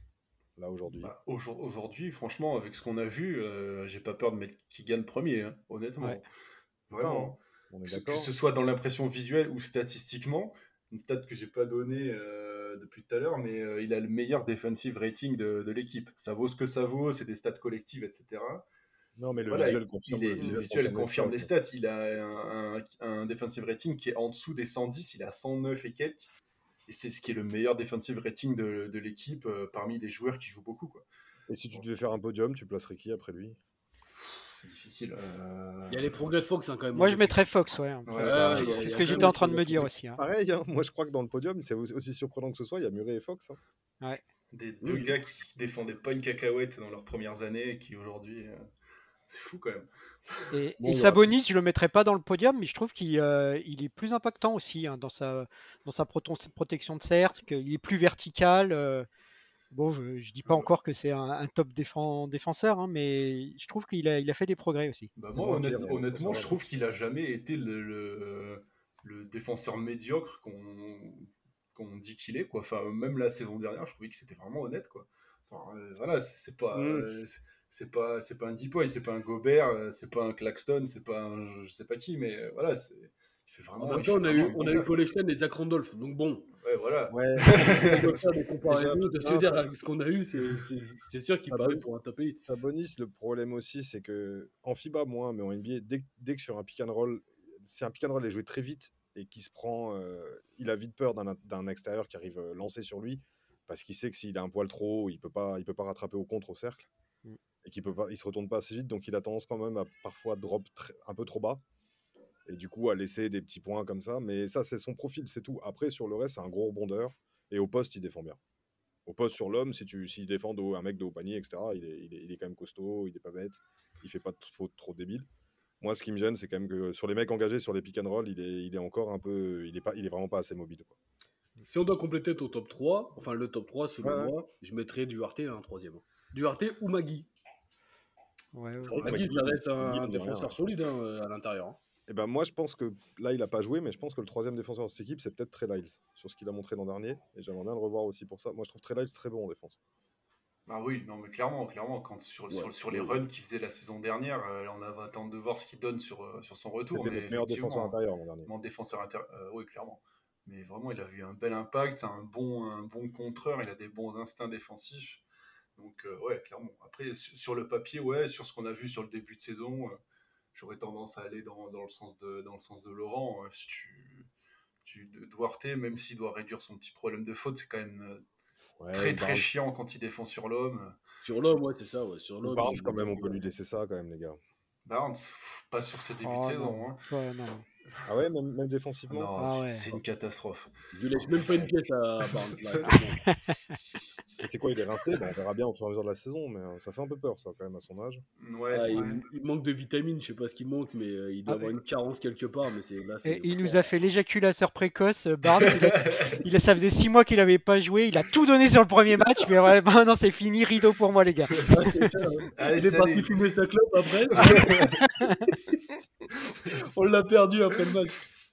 là, aujourd'hui. Bah, aujourd'hui, franchement, avec ce qu'on a vu, j'ai pas peur de mettre Keegan premier, hein, honnêtement. Ouais. C'est ça, hein. Vraiment. On est Que d'accord. ce soit dans l'impression visuelle ou statistiquement, une stat que j'ai pas donnée depuis tout à l'heure, mais il a le meilleur defensive rating de l'équipe. Ça vaut ce que ça vaut, c'est des stats collectives, etc. Non, mais le Voilà, visuel confirme, le visuel confirme les stats. Il a un defensive rating qui est en dessous des 110, il a 109 et quelques. Et c'est ce qui est le meilleur defensive rating de l'équipe parmi les joueurs qui jouent beaucoup, quoi. Et si tu devais faire un podium, tu placerais qui après lui? C'est difficile. Il y a les progrès de Fox, hein, quand même. Moi, je mettrais Fox, ouais. Ouais, C'est ce que j'étais en train de me dire aussi. Hein. Pareil, hein. Moi je crois que dans le podium, c'est aussi surprenant que ce soit, il y a Murray et Fox. Hein. Des deux gars qui défendaient pas une cacahuète dans leurs premières années et qui aujourd'hui. C'est fou quand même. Et Sabonis, je le mettrais pas dans le podium, mais je trouve qu'il il est plus impactant aussi hein, dans sa protection de cercle, il est plus vertical. Bon, je dis pas encore que c'est un top défenseur, hein, mais je trouve qu'il a fait des progrès aussi. Bah moi, honnêtement, je trouve qu'il a jamais été le défenseur médiocre qu'on dit qu'il est, quoi. Enfin, même la saison dernière, je trouvais que c'était vraiment honnête, quoi. Enfin, voilà, c'est pas un Deepoy, c'est pas un Gobert, c'est pas un Claxton, c'est pas un je sais pas qui, mais voilà, il fait vraiment. En même temps, on a eu Colestein et Zach Randolph, donc bon. Ouais, voilà. Ouais. On peut faire des comparaisons, de se dire avec ce qu'on a eu, c'est sûr qu'il paraît pour un top 8. Sabonis, le problème aussi, c'est que en FIBA moins, mais en NBA, dès que sur un pick and roll, si un pick and roll est joué très vite et qu'il se prend, il a vite peur d'un extérieur qui arrive lancer sur lui, parce qu'il sait que s'il a un poil trop haut, il peut pas rattraper au contre au cercle et il se retourne pas assez vite, donc il a tendance quand même à parfois drop un peu trop bas. Et du coup, à laisser des petits points comme ça. Mais ça, c'est son profil, c'est tout. Après, sur le reste, c'est un gros rebondeur. Et au poste, il défend bien. Au poste, sur l'homme, s'il défend un mec de haut panier, etc., il est quand même costaud, il est pas bête. Il fait pas de faute trop débile. Moi, ce qui me gêne, c'est quand même que sur les mecs engagés, sur les pick and roll, il est encore un peu... Il est vraiment pas assez mobile, quoi. Si on doit compléter ton top 3, enfin le top 3, selon moi, je mettrais Duarte en troisième. Duarte ou Magui. Magui, ça reste un défenseur solide à l'intérieur. Hein. Et ben moi, je pense que là, il n'a pas joué, mais je pense que le troisième défenseur de cette équipe, c'est peut-être Trey Lyles, sur ce qu'il a montré l'an dernier. Et j'aimerais bien le revoir aussi pour ça. Moi, je trouve Trey Lyles très bon en défense. Ah oui, non, mais clairement, quand sur les runs qu'il faisait la saison dernière, on va attendre de voir ce qu'il donne sur son retour. C'était notre meilleur défenseur intérieur l'an dernier. Mon défenseur intérieur, oui, clairement. Mais vraiment, il a eu un bel impact, c'est un bon contreur, il a des bons instincts défensifs. Donc, ouais, clairement. Après, sur le papier, ouais, sur ce qu'on a vu sur le début de saison, j'aurais tendance à aller dans le sens de Laurent. Si Duarte, même s'il doit réduire son petit problème de faute, c'est quand même très chiant quand il défend sur l'homme. Sur l'homme, ouais, c'est ça. Ouais. Sur l'homme, Barnes, quand même, on peut lui laisser ça, quand même, les gars. Barnes, pas sur ce début de saison. Hein. Ouais, non. Ah ouais, même défensivement. Non, c'est une catastrophe. Je laisse même pas une pièce à Barnes. Là, et c'est quoi, il est rincé? On verra bien au fur et à mesure de la saison, mais ça fait un peu peur, ça, quand même, à son âge. Ouais, il manque de vitamines, je sais pas ce qu'il manque, mais il doit avoir une carence quelque part. Mais il nous a fait l'éjaculateur précoce. Barnes, ça faisait 6 mois qu'il avait pas joué. Il a tout donné sur le premier match, mais ouais, non, c'est fini, rideau pour moi, les gars. Il est parti fumer sa clope après. On l'a perdu après le match.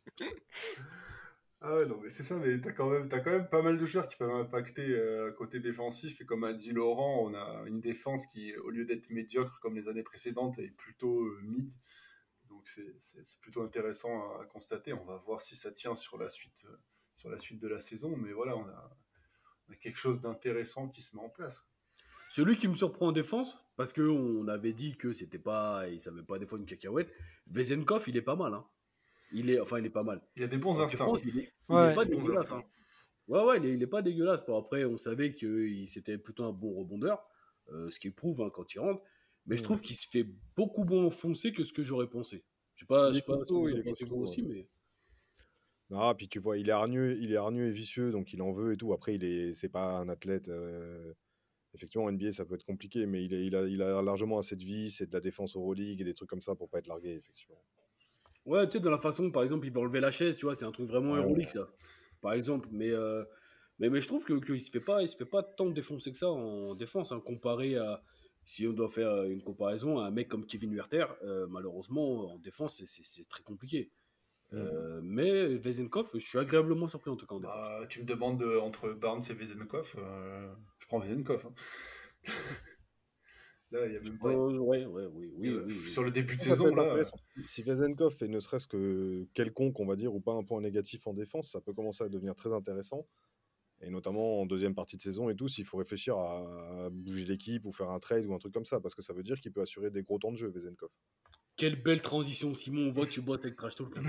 Ah ouais, non, mais c'est ça, mais t'as quand même pas mal de joueurs qui peuvent impacter côté défensif. Et comme a dit Laurent, on a une défense qui, au lieu d'être médiocre comme les années précédentes, est plutôt mid. Donc c'est plutôt intéressant à constater. On va voir si ça tient sur la suite de la saison. Mais voilà, on a quelque chose d'intéressant qui se met en place. Celui qui me surprend en défense, parce qu'on avait dit que il savait pas défendre une cacahuète, Vezenkov, il est pas mal. Hein. Il est pas mal. Il a des bons instincts. Il est pas dégueulasse. Hein. Ouais, il est pas dégueulasse. Après, on savait que c'était plutôt un bon rebondeur, ce qui prouve quand il rentre. Mais je trouve qu'il se fait beaucoup moins enfoncer que ce que j'aurais pensé. Je sais pas ce que vous pensez vous aussi, mais... Non, puis tu vois, il est hargneux et vicieux, donc il en veut et tout. Après, c'est pas un athlète... Effectivement, en NBA, ça peut être compliqué, mais il a largement assez de vice et de la défense Euroleague et des trucs comme ça pour pas être largué, effectivement. Ouais, tu sais, dans la façon, par exemple, il va enlever la chaise, tu vois, c'est un truc vraiment Euroleague, ça. Par exemple, mais je trouve qu'il se fait pas tant défoncer que ça en défense, hein, comparé à, si on doit faire une comparaison, à un mec comme Kevin Huerter, malheureusement, en défense, c'est très compliqué. Mais Vezenkov, je suis agréablement surpris en tout cas en défense. Tu me demandes entre Barnes et Vezenkov, je prends Vezenkov. Hein. Là, il y a même pas. Oui. Sur le début de Ça peut saison, être là. intéressant. Si Vezenkov fait ne serait-ce que quelconque, on va dire, ou pas un point négatif en défense, ça peut commencer à devenir très intéressant. Et notamment en deuxième partie de saison et tout, s'il faut réfléchir à bouger l'équipe ou faire un trade ou un truc comme ça, parce que ça veut dire qu'il peut assurer des gros temps de jeu, Vezenkov. Quelle belle transition, Simon. On voit que tu bosses avec Trash Talk.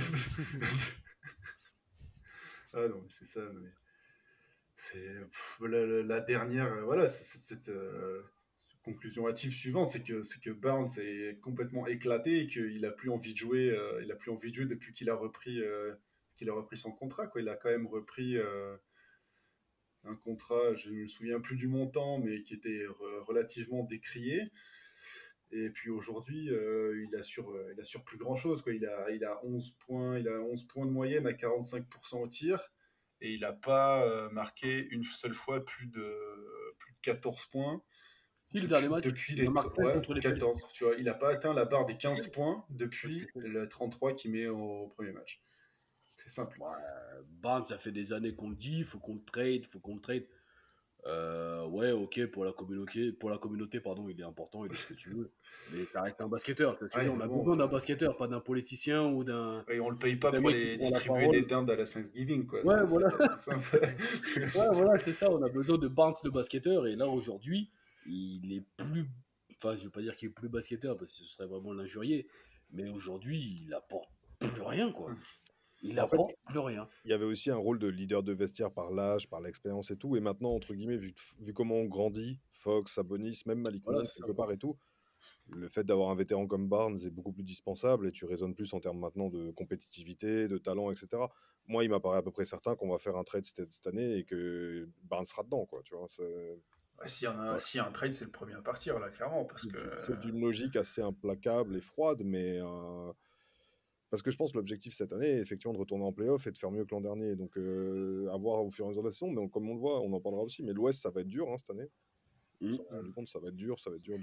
Ah non, mais c'est ça. Mais... C'est la dernière. Voilà, cette conclusion hâtive suivante, c'est que Barnes est complètement éclaté et qu'il a plus envie de jouer. Il a plus envie de jouer depuis qu'il a repris son contrat. Quoi. Il a quand même repris un contrat, je ne me souviens plus du montant, mais qui était relativement décrié. Et puis aujourd'hui, il assure plus grand chose. Quoi. Il a 11 points, il a 11 points de moyenne à 45% au tir. Et il n'a pas marqué une seule fois plus de 14 points. Si, le dernier match, depuis il a marqué 16 contre les 14. Pacers. Tu vois, il n'a pas atteint la barre des 15 points depuis le 33 qu'il met au premier match. C'est simple. Ouais, Barnes, ça fait des années qu'on le dit, il faut qu'on le trade. Ouais, ok, pour la communauté, pardon, il est important, il est ce que tu veux. Mais ça reste un basketteur. On a besoin d'un basketteur, pas d'un politicien ou d'un. Et on le paye pas pour aller distribuer des dindes à la Thanksgiving, quoi. Ouais, voilà. C'est simple. Ouais, voilà, c'est ça. On a besoin de Barnes le basketteur. Et là, aujourd'hui, il est plus. Enfin, je vais pas dire qu'il est plus basketteur parce que ce serait vraiment l'injurier. Mais aujourd'hui, il apporte plus rien, quoi. Il apporte plus rien. Il y avait aussi un rôle de leader de vestiaire par l'âge, par l'expérience et tout. Et maintenant, entre guillemets, vu comment on grandit, Fox, Sabonis, même Malik Monk, quelque part et tout, le fait d'avoir un vétéran comme Barnes est beaucoup plus dispensable et tu raisonnes plus en termes maintenant de compétitivité, de talent, etc. Moi, il m'apparaît à peu près certain qu'on va faire un trade cette année et que Barnes sera dedans, quoi. Tu vois, s'il y a un trade, c'est le premier à partir, là, clairement. C'est d'une logique assez implacable et froide, mais. Parce que je pense que l'objectif cette année est effectivement de retourner en playoff et de faire mieux que l'an dernier. Donc, à voir au fur et à mesure de la saison. Mais comme on le voit, on en parlera aussi. Mais l'Ouest, ça va être dur cette année. On s'en rend rendu compte, ça va être dur.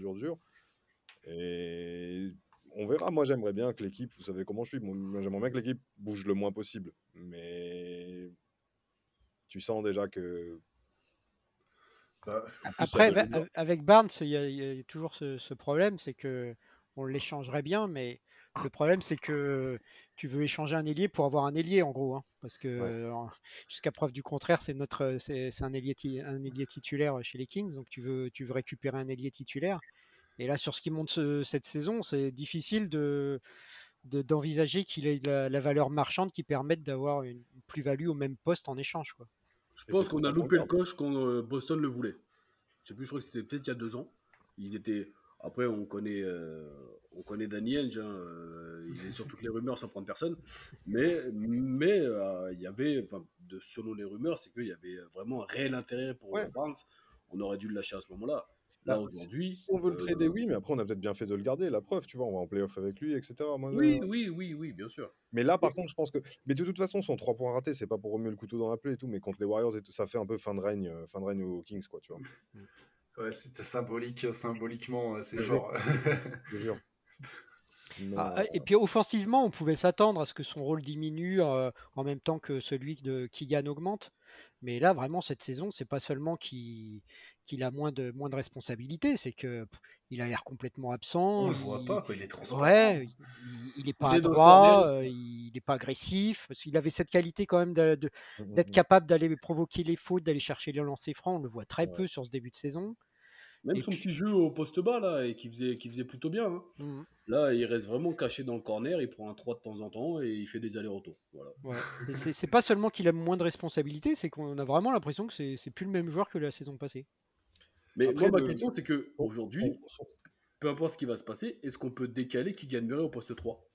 Et on verra. Moi, j'aimerais bien que l'équipe, vous savez comment je suis, moi, j'aimerais bien que l'équipe bouge le moins possible. Mais tu sens déjà que. Après, avec Barnes, il y a toujours ce problème, c'est que on l'échangerait bien, mais le problème, c'est que tu veux échanger un ailier pour avoir un ailier, en gros, hein, parce que jusqu'à preuve du contraire, c'est un ailier titulaire chez les Kings, donc tu veux récupérer un ailier titulaire. Et là, sur ce qui monte cette saison, c'est difficile d'envisager qu'il ait la valeur marchande qui permette d'avoir une plus-value au même poste en échange, quoi. Je pense qu'on a loupé le coche quand Boston le voulait. Je sais plus, je crois que c'était peut-être il y a 2 ans. Ils étaient. Après, on connaît Danny Ainge. Il est sur toutes les rumeurs sans prendre personne. Mais il y avait, selon les rumeurs, c'est qu'il y avait vraiment un réel intérêt pour Barnes. On aurait dû le lâcher à ce moment-là. Là, aujourd'hui. Si on veut le trader, oui, mais après, on a peut-être bien fait de le garder. La preuve, tu vois, on va en playoff avec lui, etc. Moi, oui, bien sûr. Mais là, par contre, je pense que. Mais de toute façon, son 3 points ratés, c'est pas pour remuer le couteau dans la plaie et tout, mais contre les Warriors, et tout, ça fait un peu fin de règne aux Kings, quoi, tu vois. Ouais, c'était symboliquement, c'est genre. Je jure. Et puis offensivement, on pouvait s'attendre à ce que son rôle diminue en même temps que celui de Keegan augmente. Mais là, vraiment, cette saison, c'est pas seulement qu'il a moins de responsabilités, c'est que il a l'air complètement absent. On le voit pas, quoi, il est transparent. Ouais, il est pas adroit, il est pas agressif. Parce qu'il avait cette qualité quand même d'être capable d'aller provoquer les fautes, d'aller chercher les lancers francs. On le voit très peu sur ce début de saison. Même son petit jeu au poste bas là, et qui faisait plutôt bien. Hein. Là, il reste vraiment caché dans le corner, il prend un 3 de temps en temps et il fait des allers-retours. Voilà. Ouais. C'est pas seulement qu'il a moins de responsabilités, c'est qu'on a vraiment l'impression que c'est plus le même joueur que la saison passée. Mais après, ma question, c'est qu'aujourd'hui, peu importe ce qui va se passer, est-ce qu'on peut décaler Keegan Murray au poste 3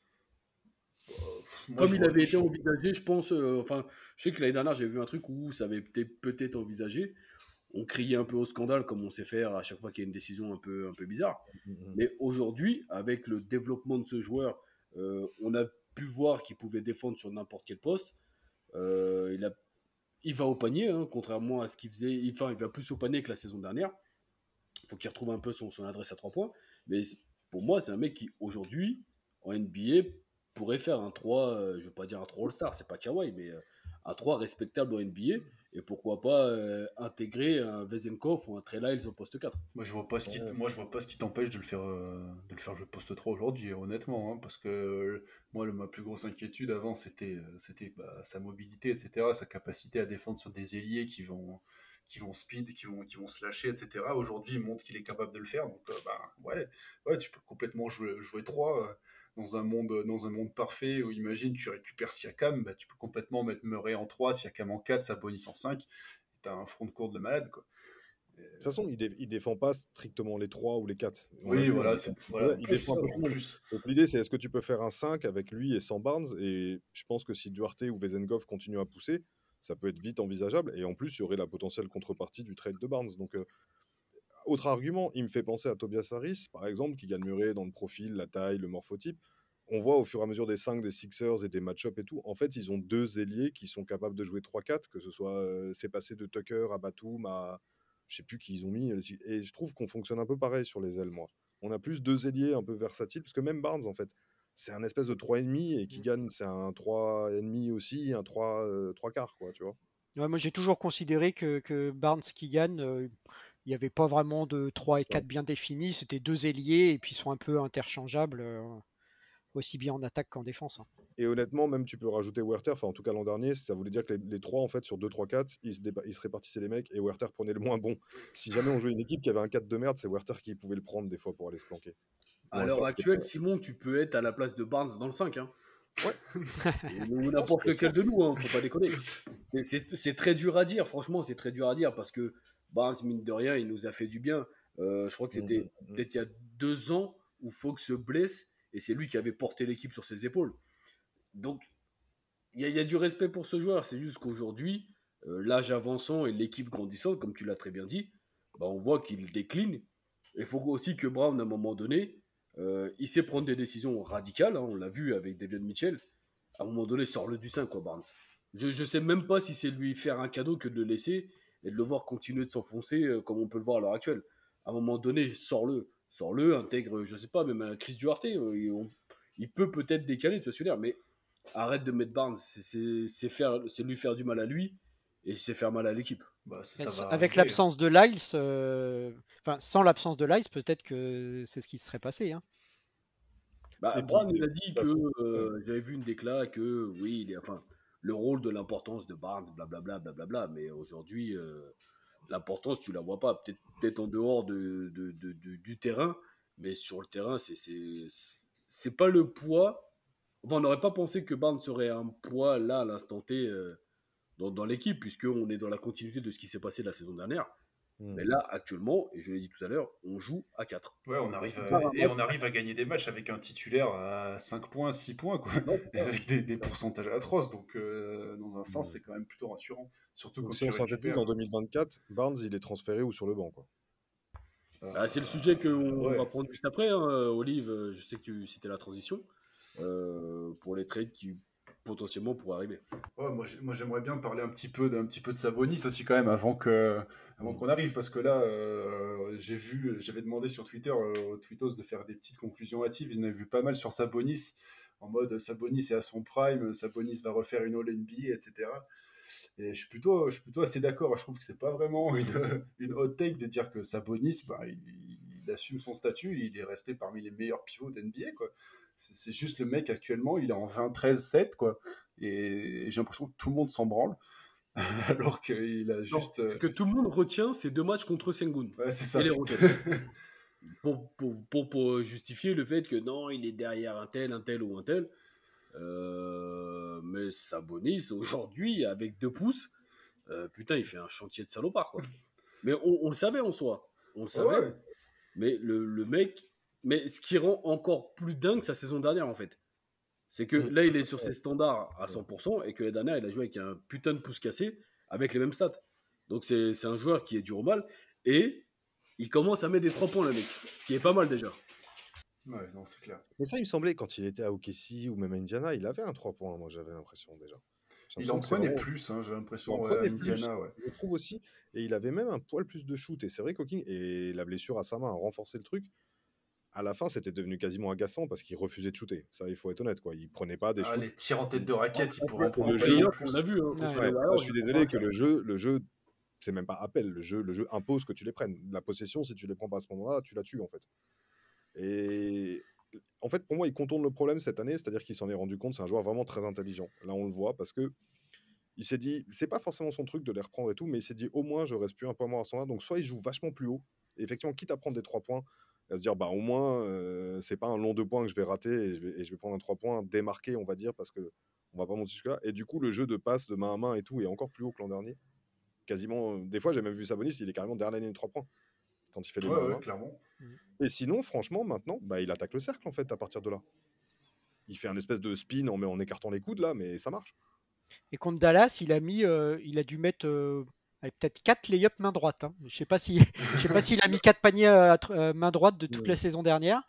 Comme il avait été envisagé, je pense. Je sais que l'année dernière, j'ai vu un truc où ça avait peut-être envisagé. On criait un peu au scandale comme on sait faire à chaque fois qu'il y a une décision un peu bizarre. Mais aujourd'hui, avec le développement de ce joueur, on a pu voir qu'il pouvait défendre sur n'importe quel poste. Il va au panier, hein, contrairement à ce qu'il faisait. Il va plus au panier que la saison dernière. Il faut qu'il retrouve un peu son adresse à 3 points. Mais pour moi, c'est un mec qui, aujourd'hui, en NBA, pourrait faire un 3, je ne veux pas dire un 3 All-Star, c'est pas Kawhi, mais à 3 respectables en NBA. Et pourquoi pas intégrer un Vezenkov ou un Trey Lyles au poste 4. Moi, je vois pas ce qui t'empêche de le faire jouer poste 3 aujourd'hui, honnêtement, hein, parce que moi, ma plus grosse inquiétude avant, c'était sa mobilité, etc., sa capacité à défendre sur des ailiers qui vont speed, qui vont se lâcher, etc. Aujourd'hui, il montre qu'il est capable de le faire, donc ouais, tu peux complètement jouer 3 dans un monde parfait où imagine tu récupères Siakam, tu peux complètement mettre Murray en 3, Siakam en 4, Sabonis en 5, t'as un front de court de malade, quoi. De toute façon, il défend pas strictement les 3 ou les 4. Oui, voilà, Il défend un peu en tout. plus. Donc l'idée, c'est est-ce que tu peux faire un 5 avec lui et sans Barnes? Et je pense que si Duarte ou Vezenkov continuent à pousser, ça peut être vite envisageable. Et en plus, il y aurait la potentielle contrepartie du trade de Barnes. Donc, autre argument, il me fait penser à Tobias Harris, par exemple, qui gagne Murray dans le profil, la taille, le morphotype. On voit au fur et à mesure des 5 des Sixers et des match-ups et tout, en fait, ils ont 2 ailiers qui sont capables de jouer 3-4, que ce soit, c'est passé de Tucker à Batum à je sais plus qui ils ont mis. Et je trouve qu'on fonctionne un peu pareil sur les ailes, moi. On a plus 2 ailiers un peu versatiles, parce que même Barnes, en fait, c'est un espèce de 3,5 et qui gagne, c'est un 3,5 aussi, un 3 quarts, quoi, tu vois. Ouais, moi, j'ai toujours considéré que Barnes Keegan, il n'y avait pas vraiment de 3 et Ça. 4 bien définis. C'était 2 ailiers et puis ils sont un peu interchangeables, aussi bien en attaque qu'en défense, hein. Et honnêtement, même tu peux rajouter Werther, enfin en tout cas l'an dernier, ça voulait dire que les 3, en fait, sur 2, 3, 4, ils se répartissaient les mecs et Werther prenait le moins bon. Si jamais on jouait une équipe qui avait un 4 de merde, c'est Werther qui pouvait le prendre des fois pour aller se planquer. À l'heure actuelle, Simon, tu peux être à la place de Barnes dans le 5. Hein. Ouais. Ou n'importe lequel de nous, hein, faut pas déconner. Mais c'est très dur à dire, franchement, c'est très dur à dire parce que Barnes, mine de rien, il nous a fait du bien. Je crois que c'était peut-être il y a 2 ans où Fox se blesse et c'est lui qui avait porté l'équipe sur ses épaules. Donc, il y a du respect pour ce joueur. C'est juste qu'aujourd'hui, l'âge avançant et l'équipe grandissante, comme tu l'as très bien dit, on voit qu'il décline. Il faut aussi que Brown, à un moment donné, il sait prendre des décisions radicales. Hein, on l'a vu avec Davion Mitchell. À un moment donné, sors-le du 5, quoi, Barnes. Je ne sais même pas si c'est lui faire un cadeau que de le laisser et de le voir continuer de s'enfoncer comme on peut le voir à l'heure actuelle. À un moment donné, sors-le. Sors-le, intègre, je sais pas, même un Chris Duarte. Il peut peut-être décaler, tu vois ce que je veux dire, mais arrête de mettre Barnes. C'est lui faire du mal à lui et c'est faire mal à l'équipe. Avec l'absence de Lyles, sans l'absence de Lyles, peut-être que c'est ce qui se serait passé, hein. Brown, il a dit que j'avais vu une décla que oui, le rôle de l'importance de Barnes, blablabla, blablabla, mais aujourd'hui, l'importance, tu la vois pas. Peut-être en dehors du terrain, mais sur le terrain, c'est pas le poids. Enfin, on n'aurait pas pensé que Barnes serait un poids là à l'instant T dans l'équipe, puisqu'on est dans la continuité de ce qui s'est passé la saison dernière. Mais là, actuellement, et je l'ai dit tout à l'heure, on joue à 4. Ouais, on arrive à gagner des matchs avec un titulaire à 5 points, 6 points, quoi. Non, avec des pourcentages atroces. Donc, dans un sens, c'est quand même plutôt rassurant. Surtout donc si on synthétise en 2024, Barnes, il est transféré ou sur le banc, quoi. C'est le sujet qu'on va prendre juste après, hein, Olive. Je sais que c'était la transition pour les trades qui potentiellement pourraient arriver. Ouais, moi j'aimerais bien parler un petit peu de Sabonis aussi quand même avant qu'on arrive, parce que là j'avais demandé sur Twitter aux Tweetos de faire des petites conclusions hâtives. Ils en avaient vu pas mal sur Sabonis, en mode Sabonis est à son prime, Sabonis va refaire une All-NBA, etc. Et je suis plutôt assez d'accord. Je trouve que c'est pas vraiment une hot take de dire que Sabonis, il assume son statut, il est resté parmi les meilleurs pivots d'NBA, quoi. C'est juste le mec actuellement, il est en 20-13-7, quoi. Et j'ai l'impression que tout le monde s'en branle. Alors qu'il a juste. Non, que tout le monde retient ces 2 matchs contre Sengun. Ouais, c'est ça. Et les Rockets. pour justifier le fait que non, il est derrière un tel ou un tel. Mais Sabonis, aujourd'hui, avec 2 pouces, putain, il fait un chantier de salopard, quoi. Mais on le savait en soi. On le savait. Ouais. Mais le mec. Mais ce qui rend encore plus dingue sa saison dernière, en fait, c'est que là, il est sur ses standards à 100% et que l'année dernière, il a joué avec un putain de pouce cassé avec les mêmes stats. Donc, c'est un joueur qui est dur au mal et il commence à mettre des 3 points, le mec. Ce qui est pas mal déjà. Ouais, non, c'est clair. Mais ça, il me semblait, quand il était à OKC ou même à Indiana, il avait un 3 points, moi j'avais l'impression déjà. Il en prenait plus, hein, j'ai l'impression, à Indiana. Ouais. Je trouve aussi. Et il avait même un poil plus de shoot. Et c'est vrai qu'Hawking, et la blessure à sa main a renforcé le truc. à la fin, c'était devenu quasiment agaçant parce qu'il refusait de shooter. Ça, il faut être honnête, quoi. Il prenait pas des shoots. Les tirs en tête de raquette, il pourrait en prendre Le pas jeu, non on plus. l'a vu. Hein, contre Ouais, les ça, Warriors, je suis il désolé prend que le jeu, c'est même pas appel. Le jeu impose que tu les prennes. La possession, si tu les prends pas à ce moment-là, tu la tues, en fait. Et en fait, pour moi, il contourne le problème cette année, c'est-à-dire qu'il s'en est rendu compte. C'est un joueur vraiment très intelligent. Là, on le voit parce que il s'est dit, c'est pas forcément son truc de les reprendre et tout, mais il s'est dit, au moins, je reste plus un peu moins à ce moment-là. Donc, soit il joue vachement plus haut, et effectivement, quitte à prendre des 3 points, à se dire, bah, au moins, c'est pas un long 2 points que je vais rater, et je vais prendre un 3 points démarqué, on va dire, parce que on va pas monter jusque-là. Et du coup, le jeu de passe de main à main et tout est encore plus haut que l'an dernier. Quasiment, des fois, j'ai même vu Sabonis, il est carrément derrière la ligne de 3 points quand il fait les mains à main. Clairement. Et sinon, franchement, maintenant, bah, il attaque le cercle, en fait, à partir de là. Il fait un espèce de spin en écartant les coudes, là, mais ça marche. Et contre Dallas, il a dû mettre peut-être 4 lay-up main droite. Hein. Je sais pas s'il a mis 4 paniers main droite de toute la saison dernière.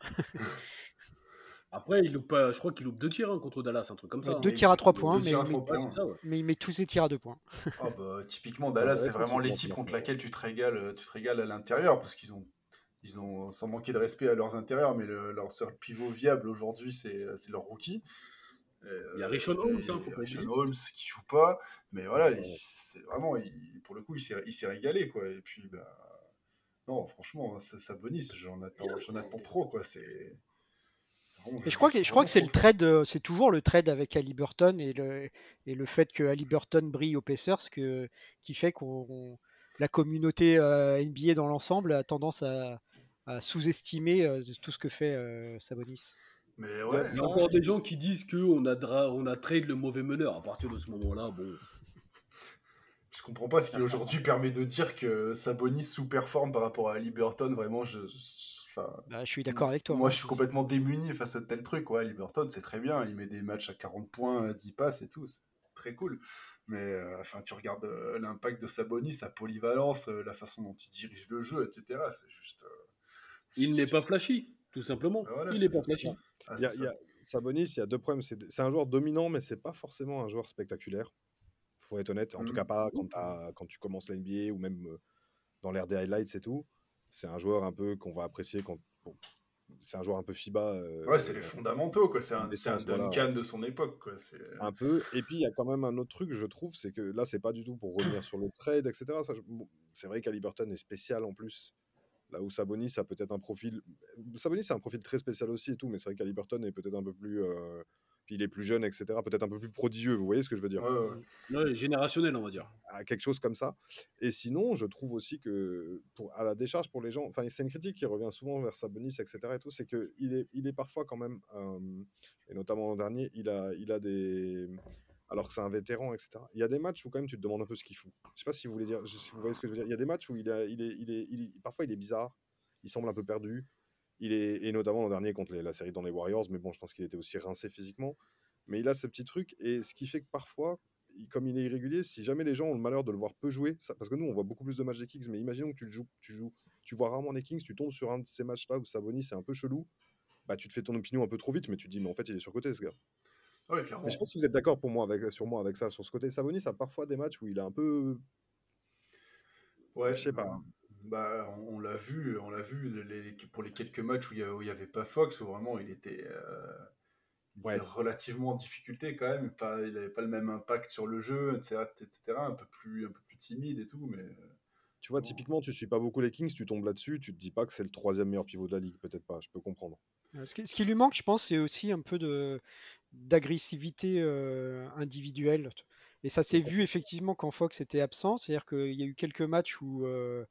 Après, je crois qu'il loupe 2 tirs contre Dallas, un truc comme ça. 2 tirs à 3 points, mais il met tous ses tirs à 2 points. Typiquement, Dallas, c'est vraiment l'équipe contre laquelle tu te régales à l'intérieur, parce qu'ils ont, sans manquer de respect à leurs intérieurs, mais leur seul pivot viable aujourd'hui, c'est leur rookie. Il y a Richaun Holmes, faut pas oublier. Richaun Holmes qui joue pas, mais voilà, c'est vraiment, pour le coup, il s'est régalé, quoi. Et puis, non, franchement, Sabonis, j'en attends trop, quoi. C'est. Et je crois que c'est le trade, c'est toujours le trade avec Haliburton et le fait que Haliburton brille aux Pacers qui fait qu'on la communauté NBA dans l'ensemble a tendance à sous-estimer tout ce que fait Sabonis. Mais ouais, il y a encore des gens qui disent qu'on a trade le mauvais meneur. À partir de ce moment-là, bon. Je comprends pas ce qui aujourd'hui permet de dire que Sabonis sous-performe par rapport à Haliburton. Vraiment, je suis d'accord avec toi. Moi, je suis complètement démuni face à tel truc. Ouais, Haliburton, c'est très bien. Il met des matchs à 40 points, 10 passes et tout. C'est très cool. Mais tu regardes l'impact de Sabonis, sa polyvalence, la façon dont il dirige le jeu, etc. C'est juste. Il n'est pas flashy, tout simplement. Voilà, il n'est pas flashy. Sabonis, il y a 2 problèmes. C'est un joueur dominant, mais c'est pas forcément un joueur spectaculaire. Faut être honnête. En tout cas, pas quand tu commences la NBA ou même dans l'ère des highlights et tout. C'est un joueur un peu qu'on va apprécier c'est un joueur un peu FIBA. C'est les fondamentaux, quoi. C'est un Duncan de son époque, quoi. Un peu. Et puis, il y a quand même un autre truc, je trouve, c'est que là, c'est pas du tout pour revenir sur le trade, etc. C'est vrai qu'Haliburton est spécial en plus. Là où Sabonis a peut-être un profil. Sabonis, c'est un profil très spécial aussi et tout, mais c'est vrai qu'Haliburton est peut-être un peu plus. Puis il est plus jeune, etc. Peut-être un peu plus prodigieux, vous voyez ce que je veux dire? Ouais, générationnel, on va dire. Quelque chose comme ça. Et sinon, je trouve aussi que, à la décharge pour les gens, enfin, c'est une critique qui revient souvent vers Sabonis, etc. et tout, c'est qu'il est parfois quand même, et notamment l'an dernier, il a des. Alors que c'est un vétéran, etc. Il y a des matchs où quand même tu te demandes un peu ce qu'il fout. Je sais pas si vous voulez dire, si vous voyez ce que je veux dire. Il y a des matchs où parfois il est bizarre, il semble un peu perdu. Et notamment l'an dernier contre la série dans les Warriors, mais bon, je pense qu'il était aussi rincé physiquement. Mais il a ce petit truc, et ce qui fait que parfois, comme il est irrégulier, si jamais les gens ont le malheur de le voir peu jouer, parce que nous on voit beaucoup plus de matchs des Kings, mais imaginons que tu vois rarement les Kings, tu tombes sur un de ces matchs-là où Sabonis c'est un peu chelou, bah tu te fais ton opinion un peu trop vite, mais tu te dis, mais en fait il est surcoté ce gars. Ouais, clairement. Mais je pense que vous êtes d'accord avec ça, sur ce côté. Sabonis a parfois des matchs où il est un peu. Ouais, je sais pas. On l'a vu pour les quelques matchs où il n'y avait pas Fox, où vraiment il était relativement en difficulté quand même. Il n'avait pas le même impact sur le jeu, etc. Un peu plus timide et tout. Mais tu vois, typiquement, tu suis pas beaucoup les Kings, tu tombes là-dessus, tu te dis pas que c'est le 3e meilleur pivot de la ligue, peut-être pas, je peux comprendre. Ce qui lui manque, je pense, c'est aussi un peu d'agressivité individuelle. Et ça s'est vu effectivement quand Fox était absent. C'est-à-dire qu'il y a eu quelques matchs où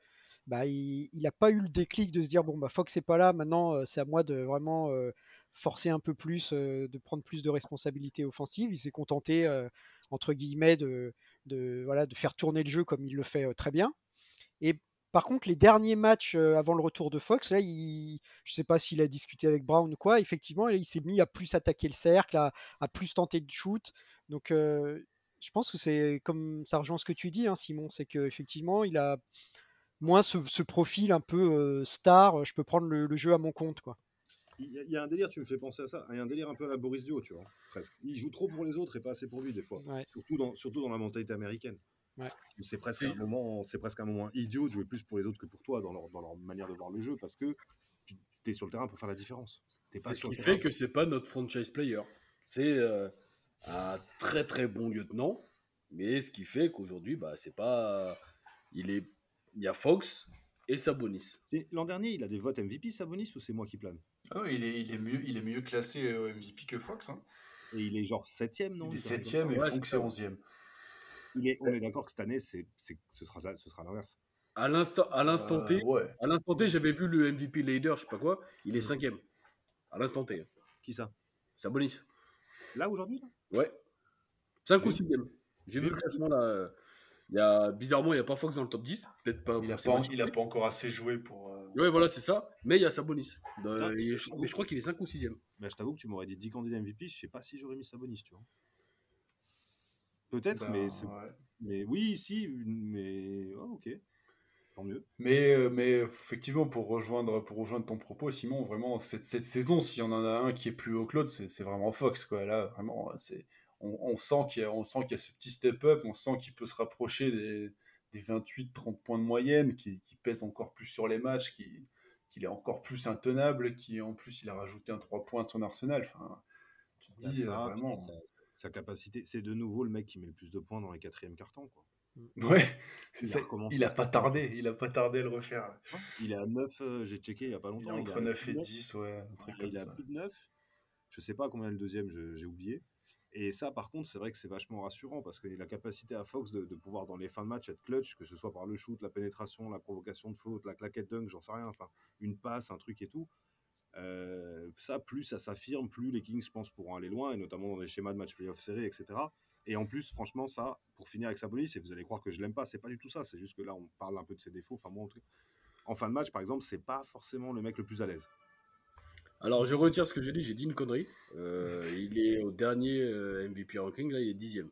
il n'a pas eu le déclic de se dire bon, Fox n'est pas là, maintenant c'est à moi de vraiment forcer un peu plus, de prendre plus de responsabilités offensives. Il s'est contenté, entre guillemets, de faire tourner le jeu comme il le fait très bien. Et par contre, les derniers matchs avant le retour de Fox, là, je ne sais pas s'il a discuté avec Brown ou quoi, effectivement, il s'est mis à plus attaquer le cercle, à plus tenter de shoot. Donc, je pense que c'est comme ça rejoint ce que tu dis, hein, Simon, c'est qu'effectivement, il a moins ce profil un peu star, je peux prendre le jeu à mon compte, quoi. Il y a un délire, tu me fais penser à ça, il y a un délire un peu à la Boris Dio, tu vois, presque. Il joue trop pour les autres et pas assez pour lui, des fois. Ouais. Surtout dans la mentalité américaine. Ouais. C'est presque un moment idiot de jouer plus pour les autres que pour toi dans leur manière de voir le jeu, parce que t'es sur le terrain pour faire la différence. C'est ce qui fait que c'est pas notre franchise player. C'est un très très bon lieutenant, mais ce qui fait qu'aujourd'hui, c'est pas. Il y a Fox et Sabonis. L'an dernier, il a des votes MVP, Sabonis, ou c'est moi qui plane? Ah ouais, il est mieux classé au MVP que Fox. Hein. Et il est genre 7ème, non? Il est 7ème et Fox est 11ème. On est d'accord que cette année, ce sera l'inverse. À l'instant T, j'avais vu le MVP leader, je sais pas quoi, il est 5ème. À l'instant T. Qui ça? Sabonis. Là, aujourd'hui là? Ouais. 5 ou 6ème. J'ai vu le classement là. Bizarrement, il n'y a pas Fox dans le top 10. Peut-être pas. Il a pas encore assez joué pour. Ouais, voilà, c'est ça. Mais il y a Sabonis. Mais je crois qu'il est 5 ou 6ème. Bah, je t'avoue que tu m'aurais dit 10 candidats MVP, je sais pas si j'aurais mis Sabonis, tu vois. Peut-être, mais oui, si, mais ok. Tant mieux. Mais effectivement, pour rejoindre ton propos, Simon, vraiment, cette saison, s'il y en a un qui est plus haut que l'autre, c'est vraiment Fox, quoi. Là, vraiment, on sent qu'il y a ce petit step-up, on sent qu'il peut se rapprocher des 28-30 points de moyenne, qui pèse encore plus sur les matchs, qu'il est encore plus intenable, qui en plus, il a rajouté un 3 points à son arsenal. Enfin, tu te dis, vraiment... Sa capacité, c'est de nouveau le mec qui met le plus de points dans les 4e cartons, quoi. Ouais, c'est ça. Il a pas tardé à le refaire. Il est à 9, j'ai checké il y a pas longtemps. Entre 9 et 10, ouais. Il a plus de 9. Je sais pas combien est le deuxième, j'ai oublié. Et ça, par contre, c'est vrai que c'est vachement rassurant parce qu'il a la capacité à Fox de pouvoir, dans les fins de match, être clutch, que ce soit par le shoot, la pénétration, la provocation de faute, la claquette dunk, j'en sais rien, enfin, une passe, un truc et tout. Ça, plus ça s'affirme, plus les Kings, je pense, pourront aller loin, et notamment dans des schémas de match playoff serrés, etc. Et en plus, franchement, ça, pour finir avec Sabonis, et vous allez croire que je l'aime pas, c'est pas du tout ça, c'est juste que là, on parle un peu de ses défauts. Enfin, moi, en fin de match, par exemple, c'est pas forcément le mec le plus à l'aise. Alors, je retire ce que j'ai dit une connerie. Il est au dernier MVP ranking, là, il est 10ème.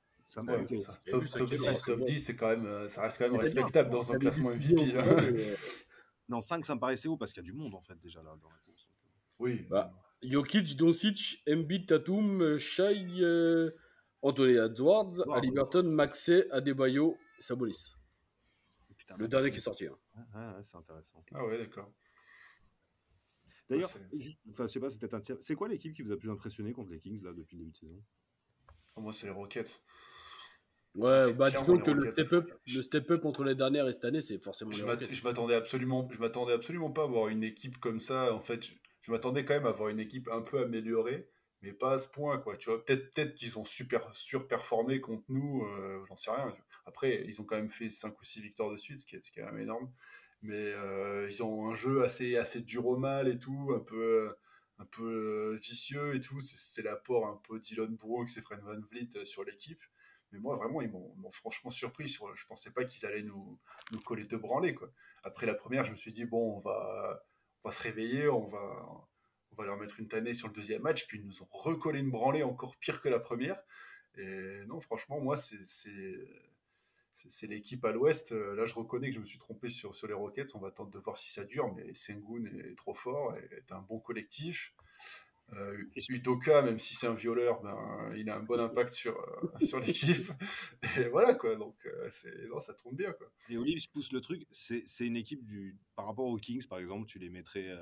Top 10, c'est quand même, ça reste quand même respectable dans un classement MVP. Non, 5, ça me paraissait haut parce qu'il y a du monde, en fait, déjà, là, dans la course. Oui. Jokic, Doncic, Embiid, Tatum, Shai, Anthony Edwards, Haliburton, Maxey, Adebayo, Sabonis. Putain, le dernier qui est sorti. Hein. Ouais, c'est intéressant. Ah ouais, d'accord. D'ailleurs, je sais pas, c'est peut-être un tir. C'est quoi l'équipe qui vous a plus impressionné contre les Kings là depuis le début de saison? Moi, c'est les Rockets. Ouais, disons que le step-up entre les dernières et cette année, c'est forcément les Rockets. Je m'attendais absolument pas à voir une équipe comme ça. En fait, je m'attendais quand même à voir une équipe un peu améliorée, mais pas à ce point, quoi. Tu vois, peut-être qu'ils ont surperformé contre nous, j'en sais rien. Après, ils ont quand même fait 5 ou 6 victoires de suite, ce qui est quand même énorme. Mais ils ont un jeu assez dur au mal et tout, un peu vicieux et tout. C'est l'apport un peu Dylan Brooks et Fred VanVleet sur l'équipe. Mais moi, vraiment, ils m'ont franchement surpris. Je pensais pas qu'ils allaient nous coller 2 branlées, quoi. Après la première, je me suis dit, bon, on va se réveiller, on va leur mettre une tannée sur le deuxième match. Puis ils nous ont recollé une branlée encore pire que la première. Et non, franchement, moi, c'est l'équipe à l'ouest. Là, je reconnais que je me suis trompé sur les Rockets. On va attendre de voir si ça dure. Mais Sengun est trop fort, est un bon collectif. Udoka, même si c'est un violeur, il a un bon impact sur l'équipe. Et voilà, quoi. Donc, ça tourne bien, quoi. Et Olive, je pousse le truc. C'est une équipe par rapport aux Kings, par exemple, tu les mettrais.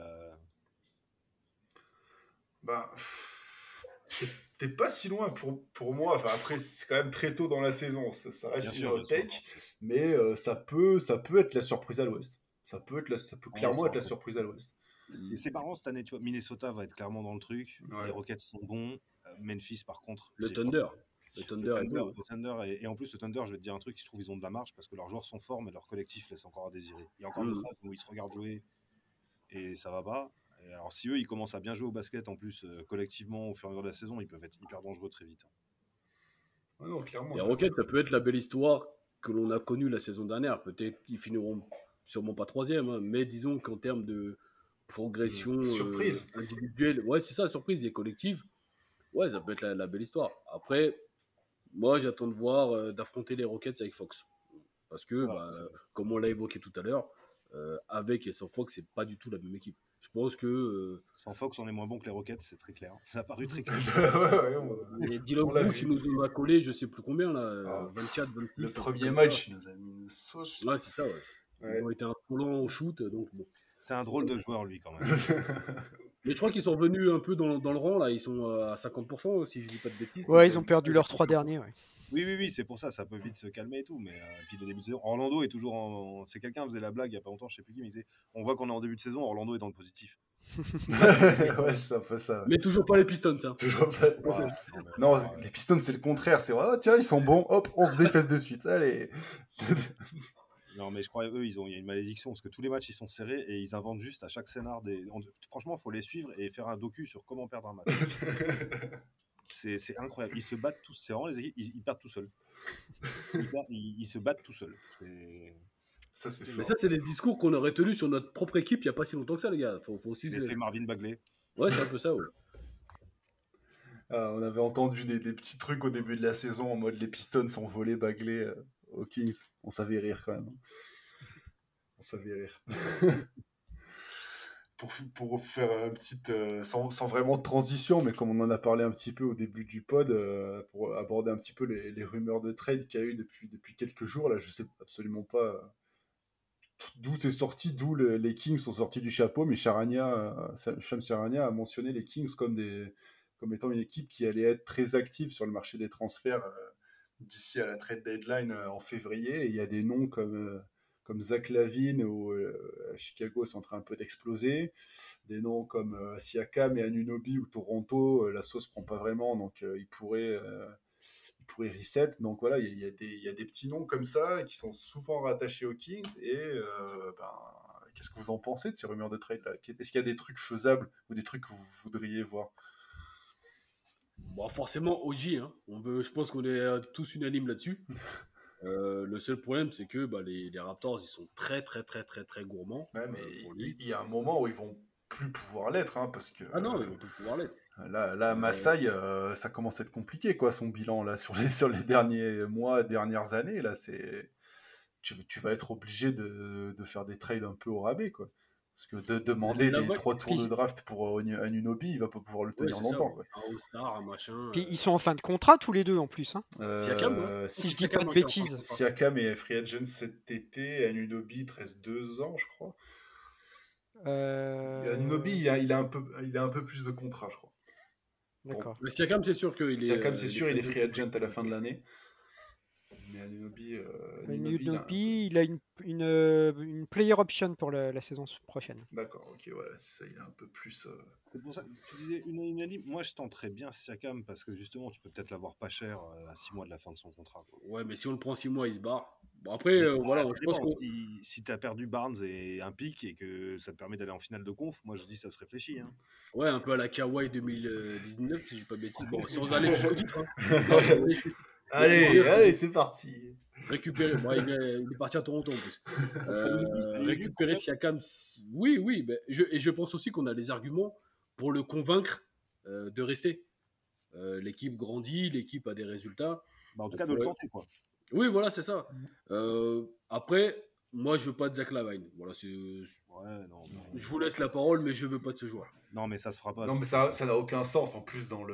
T'es pas si loin pour moi. Enfin, après, c'est quand même très tôt dans la saison. Ça reste une hot take, mais ça peut être la surprise à l'ouest. Ça peut clairement être la surprise à l'ouest. Et c'est marrant cette année, tu vois. Minnesota va être clairement dans le truc. Ouais. Les Rockets sont bons. Memphis, par contre. Le Thunder. Le Thunder et en plus, le Thunder, je vais te dire un truc, je trouve qu'ils ont de la marge parce que leurs joueurs sont forts, mais leur collectif laisse encore à désirer. Il y a encore des phases où ils se regardent jouer et ça va pas. Et alors, si eux, ils commencent à bien jouer au basket, en plus, collectivement, au fur et à mesure de la saison, ils peuvent être hyper dangereux très vite. Ouais, non, clairement. Les Rockets, ça peut être la belle histoire que l'on a connue la saison dernière. Peut-être qu'ils finiront sûrement pas 3e, hein, mais disons qu'en termes de progression individuelle, ouais, c'est ça, surprise et collective. Ouais, ça peut être la belle histoire. Après, moi, j'attends de voir d'affronter les Rockets avec Fox. Parce que, comme on l'a évoqué tout à l'heure, avec et sans Fox, c'est pas du tout la même équipe. Je pense que... sans Fox, on est moins bon que les Rockets, c'est très clair. Ça a paru très clair. Et Dylan Brooks, il nous a collé, je sais plus combien, là, 24, 26. Le premier match, il nous a mis une sauce. Ouais, c'est ça, ouais. Ils ont été insolents au shoot, donc bon. C'est un drôle de joueur, lui, quand même. Mais je crois qu'ils sont revenus un peu dans le rang, là. Ils sont à 50%, si je dis pas de bêtises. Ouais, ils ont perdu leurs 3 derniers. Ouais. Oui, c'est pour ça peut vite se calmer et tout. Mais puis le début de saison, Orlando est toujours en. C'est quelqu'un faisait la blague il y a pas longtemps, je sais plus qui, mais il disait on voit qu'on est en début de saison, Orlando est dans le positif. Ouais, c'est un peu ça. Ouais. Mais toujours pas les Pistons, hein. Toujours pas. Non, les Pistons, c'est le contraire. C'est oh, tiens, ils sont bons, hop, on se défaisse de suite. Allez. Non, mais je crois eux, il y a une malédiction parce que tous les matchs ils sont serrés et ils inventent juste à chaque scénar franchement, il faut les suivre et faire un docu sur comment perdre un match. C'est incroyable. Ils se battent tous. C'est vraiment les équipes, ils perdent tout seuls. Ils se battent tout seuls. Ça, c'est Mais ça, c'est des discours qu'on aurait tenus sur notre propre équipe il n'y a pas si longtemps que ça, les gars. Faut aussi. L'effet Marvin Bagley. Ouais, c'est un peu ça, ouais. On avait entendu des petits trucs au début de la saison en mode les Pistons ont volé Bagley aux Kings. On savait rire quand même. On savait rire. Pour faire une petite, sans vraiment de transition, mais comme on en a parlé un petit peu au début du pod, pour aborder un petit peu les rumeurs de trade qu'il y a eu depuis quelques jours, là, je sais absolument pas d'où c'est sorti, d'où les Kings sont sortis du chapeau, mais Shams Charania a mentionné les Kings comme étant une équipe qui allait être très active sur le marché des transferts d'ici à la trade deadline en février. Et il y a des noms comme Zach LaVine à Chicago, c'est en train un peu d'exploser. Des noms comme Siakam et Anunoby ou Toronto, la sauce prend pas vraiment, donc ils pourraient reset. Donc voilà, il y a des petits noms comme ça qui sont souvent rattachés aux Kings. Et qu'est-ce que vous en pensez de ces rumeurs de trade là? Est-ce qu'il y a des trucs faisables ou des trucs que vous voudriez voir? Bon, forcément, OG, hein. Je pense qu'on est tous unanimes là-dessus. Le seul problème, c'est que les Raptors, ils sont très, très, très, très, très gourmands. Ouais, mais il y a un moment où ils vont plus pouvoir l'être, hein, parce que. Ah non, ils vont plus pouvoir l'être. Là, Masai, ça commence à être compliqué, quoi, son bilan là sur les derniers mois, dernières années. Là, tu vas être obligé de faire des trades un peu au rabais, quoi. Parce que de demander les 3 tours de draft pour Anunoby, il va pas pouvoir le tenir longtemps. Ouais. Un All-Star, un machin. Puis ils sont en fin de contrat tous les deux en plus. Hein. Siakam, ouais. Si je dis pas de bêtises. Siakam est free agent cet été, Anunoby il reste 2 ans, je crois. Anunoby, il a un peu plus de contrat, je crois. D'accord. Mais Siakam, c'est sûr qu'il il est free agent à la fin de l'année. Mais Anunoby, il a une player option pour la saison prochaine. D'accord, ok, ouais, ça, il est un peu plus. C'est pour ça que tu disais unanime. Moi, je tenterais bien Siakam parce que justement, tu peux peut-être l'avoir pas cher à 6 mois de la fin de son contrat. Quoi. Ouais, mais si on le prend 6 mois, il se barre. Bon, après, voilà, je pense que. Si tu as perdu Barnes et un pic et que ça te permet d'aller en finale de conf, moi je dis ça se réfléchit. Hein. Ouais, un peu à la Kawhi 2019, si je dis pas de bêtises. Bon, sans aller jusqu'au titre. Hein. Allez, c'est parti. Récupérer. Bon, il est parti à Toronto en plus. Récupérer Siakam. Oui. Et je pense aussi qu'on a les arguments pour le convaincre de rester. L'équipe grandit, l'équipe a des résultats. En tout cas, de le tenter, quoi. Oui, voilà, c'est ça. Après, moi, je veux pas de Zach LaVine. Voilà, je vous laisse la parole, mais je veux pas de ce joueur. Non, mais ça se fera pas. Non, mais ça n'a aucun sens en plus dans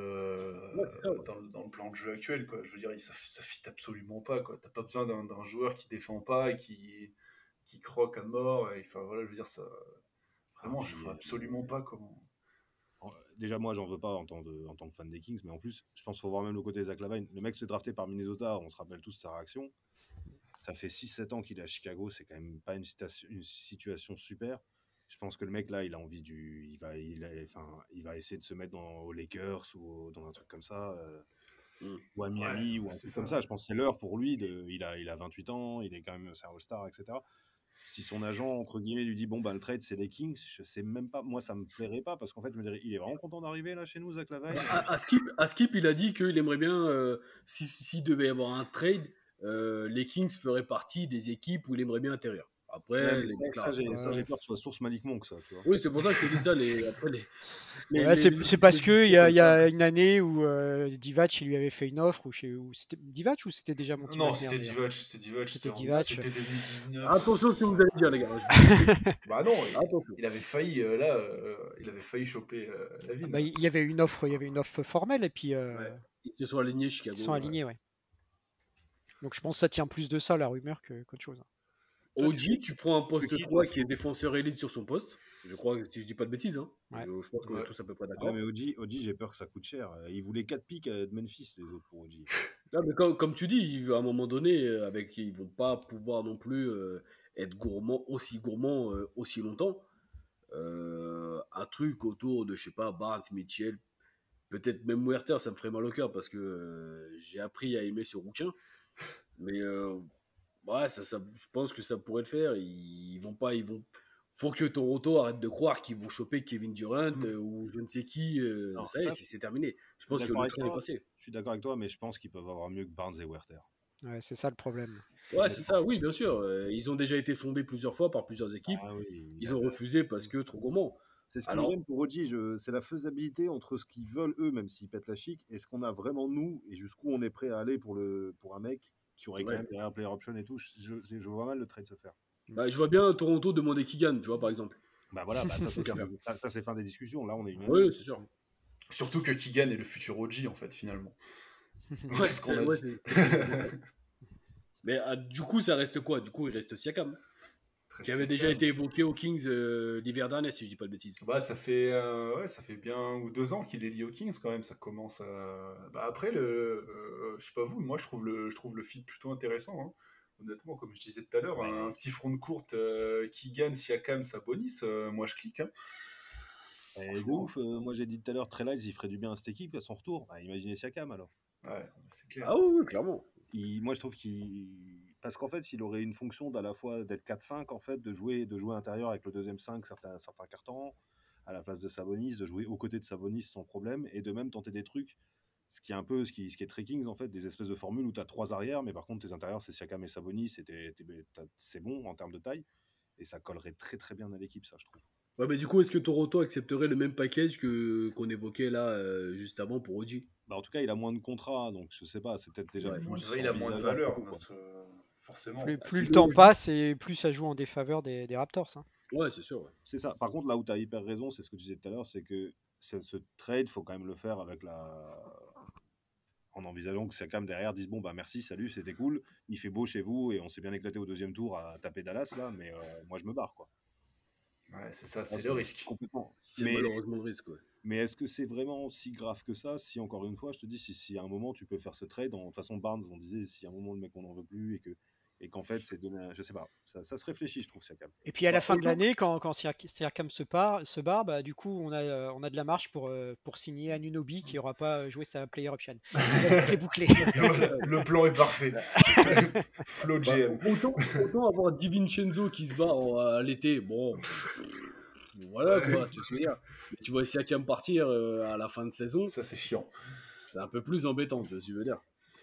le plan de jeu actuel, quoi. Je veux dire, ça fit absolument pas, quoi. T'as pas besoin d'un joueur qui défend pas et qui croque à mort. Enfin voilà, je veux dire ça. Vraiment, je vois absolument pas comment. Déjà, moi, j'en veux pas en tant que fan des Kings, mais en plus, je pense qu'il faut voir même le côté Zach LaVine. Le mec se fait drafter par Minnesota, on se rappelle tous de sa réaction. Ça fait 6-7 ans qu'il est à Chicago, c'est quand même pas une situation super. Je pense que le mec là, il a envie il va essayer de se mettre aux Lakers ou dans un truc comme ça, ou à Miami ou un truc comme ça. Je pense que c'est l'heure pour lui. Il a 28 ans, il est quand même un All-Star, etc. Si son agent entre guillemets lui dit bon le trade c'est les Kings, je sais même pas. Moi ça me plairait pas parce qu'en fait je me dirais il est vraiment content d'arriver là chez nous, Zach LaVine. À Skip, il a dit qu'il aimerait bien s'il devait y avoir un trade. Les Kings feraient partie des équipes où il aimerait bien atterrir. Après, ça, j'ai peur que ce soit source Malik Monk, ça, tu vois. Oui, c'est pour ça que je te dis ça. C'est parce qu'il y a une année où Divac il lui avait fait une offre, c'était Divac ou c'était déjà Monty Non, Wagner, c'était Divac. C'était 2019. Attention à ce que vous allez dire, les gars. Bah non, il avait failli choper LaVine. Bah, il y avait une offre formelle et puis ils se sont alignés Chicago. Ils sont alignés, ouais. Donc je pense que ça tient plus de ça la rumeur qu'autre chose. OG, tu prends un poste qui, 3 qui est défenseur élite sur son poste. Je crois, si je dis pas de bêtises. Hein. Ouais. Je pense qu'on est tous à peu près d'accord. Ouais, mais OG, j'ai peur que ça coûte cher. Ils voulaient 4 pics de Memphis, les autres, pour OG. Non, mais comme tu dis, à un moment donné, ils vont pas pouvoir non plus être aussi gourmands aussi longtemps. Un truc autour de, je sais pas, Barnes, Mitchell, peut-être même Werther, ça me ferait mal au cœur parce que j'ai appris à aimer ce rouquin. Mais ouais, je pense que ça pourrait le faire. Faut que Toronto arrête de croire qu'ils vont choper Kevin Durant ou je ne sais qui. Non, ça y est, c'est terminé. Je pense que le train est passé. Je suis d'accord avec toi, mais je pense qu'ils peuvent avoir mieux que Barnes et Werther. Ouais, c'est ça le problème. Ouais, c'est ça, oui, bien sûr. Ils ont déjà été sondés plusieurs fois par plusieurs équipes. Ah oui, Ils ont refusé parce que trop gourmand. c'est ce que j'aime pour OG, c'est la faisabilité entre ce qu'ils veulent eux, même s'ils pètent la chic, et ce qu'on a vraiment nous, et jusqu'où on est prêt à aller pour un mec qui aurait quand même derrière player option et tout. Je vois mal le trade se faire. Bah, je vois bien Toronto demander Keegan, tu vois, par exemple. Bah voilà, ça c'est fin des discussions. Là, on est une. Oui, c'est sûr. Surtout que Keegan est le futur OG, en fait, finalement. Ouais, c'est Mais du coup, ça reste quoi? Du coup, il reste Siakam, qui avait déjà été évoqué aux Kings l'hiver dernier, si je dis pas de bêtises. Bah, ça fait bien ou 2 ans qu'il est lié aux Kings quand même. Ça commence à. Bah, après, je sais pas vous, moi je trouve le fit plutôt intéressant. Hein. Honnêtement, comme je disais tout à l'heure, un petit front de courte Keegan, Siakam, Sabonis, moi je clique. Hein. Et de ouf, moi j'ai dit tout à l'heure, Trey Lyles, il ferait du bien à cette équipe à son retour. Bah, imaginez Siakam alors. Ouais, c'est clair. Ah oui, clairement. Moi je trouve parce qu'en fait, il aurait une fonction d'à la fois d'être 4-5, en fait, de jouer intérieur avec le deuxième 5, certains cartons, à la place de Sabonis, de jouer aux côtés de Sabonis sans problème, et de même tenter des trucs, ce qui est très Kings, en fait, des espèces de formules où tu as 3 arrières, mais par contre tes intérieurs c'est Siakam et Sabonis, c'est bon en termes de taille, et ça collerait très très bien à l'équipe, ça je trouve. Ouais, mais du coup, est-ce que Toronto accepterait le même package qu'on évoquait là juste avant pour OG? Bah, en tout cas, il a moins de contrats, donc je sais pas, c'est peut-être déjà plus. Il a moins de valeur, forcément. Plus le temps passe et plus ça joue en défaveur des Raptors. Hein. Ouais, c'est sûr. Ouais. C'est ça. Par contre, là où tu as hyper raison, c'est ce que tu disais tout à l'heure, c'est que ce trade, faut quand même le faire en envisageant que Siakam derrière dise bon bah merci, salut, c'était cool, il fait beau chez vous et on s'est bien éclaté au deuxième tour à taper Dallas là, mais moi je me barre quoi. Ouais, c'est ça, c'est le risque. Complètement. C'est malheureusement le risque. Ouais. Mais est-ce que c'est vraiment si grave que ça? Si encore une fois, je te dis, si à un moment tu peux faire ce trade, de toute façon Barnes, on disait, si à un moment le mec on n'en veut plus et qu'en fait c'est donné, je sais pas, ça se réfléchit, je trouve Siakam. Et puis à la fin de l'année, quand Siakam se barre, bah, du coup on a de la marge pour signer Anunoby qui n'aura pas joué sa player option. C'est bouclé. Le plan est parfait. Flo GM. Autant avoir DiVincenzo qui se bat à l'été, bon. Voilà quoi, tu veux dire. Mais tu vois Siakam partir à la fin de saison. Ça c'est chiant. C'est un peu plus embêtant, tu veux dire.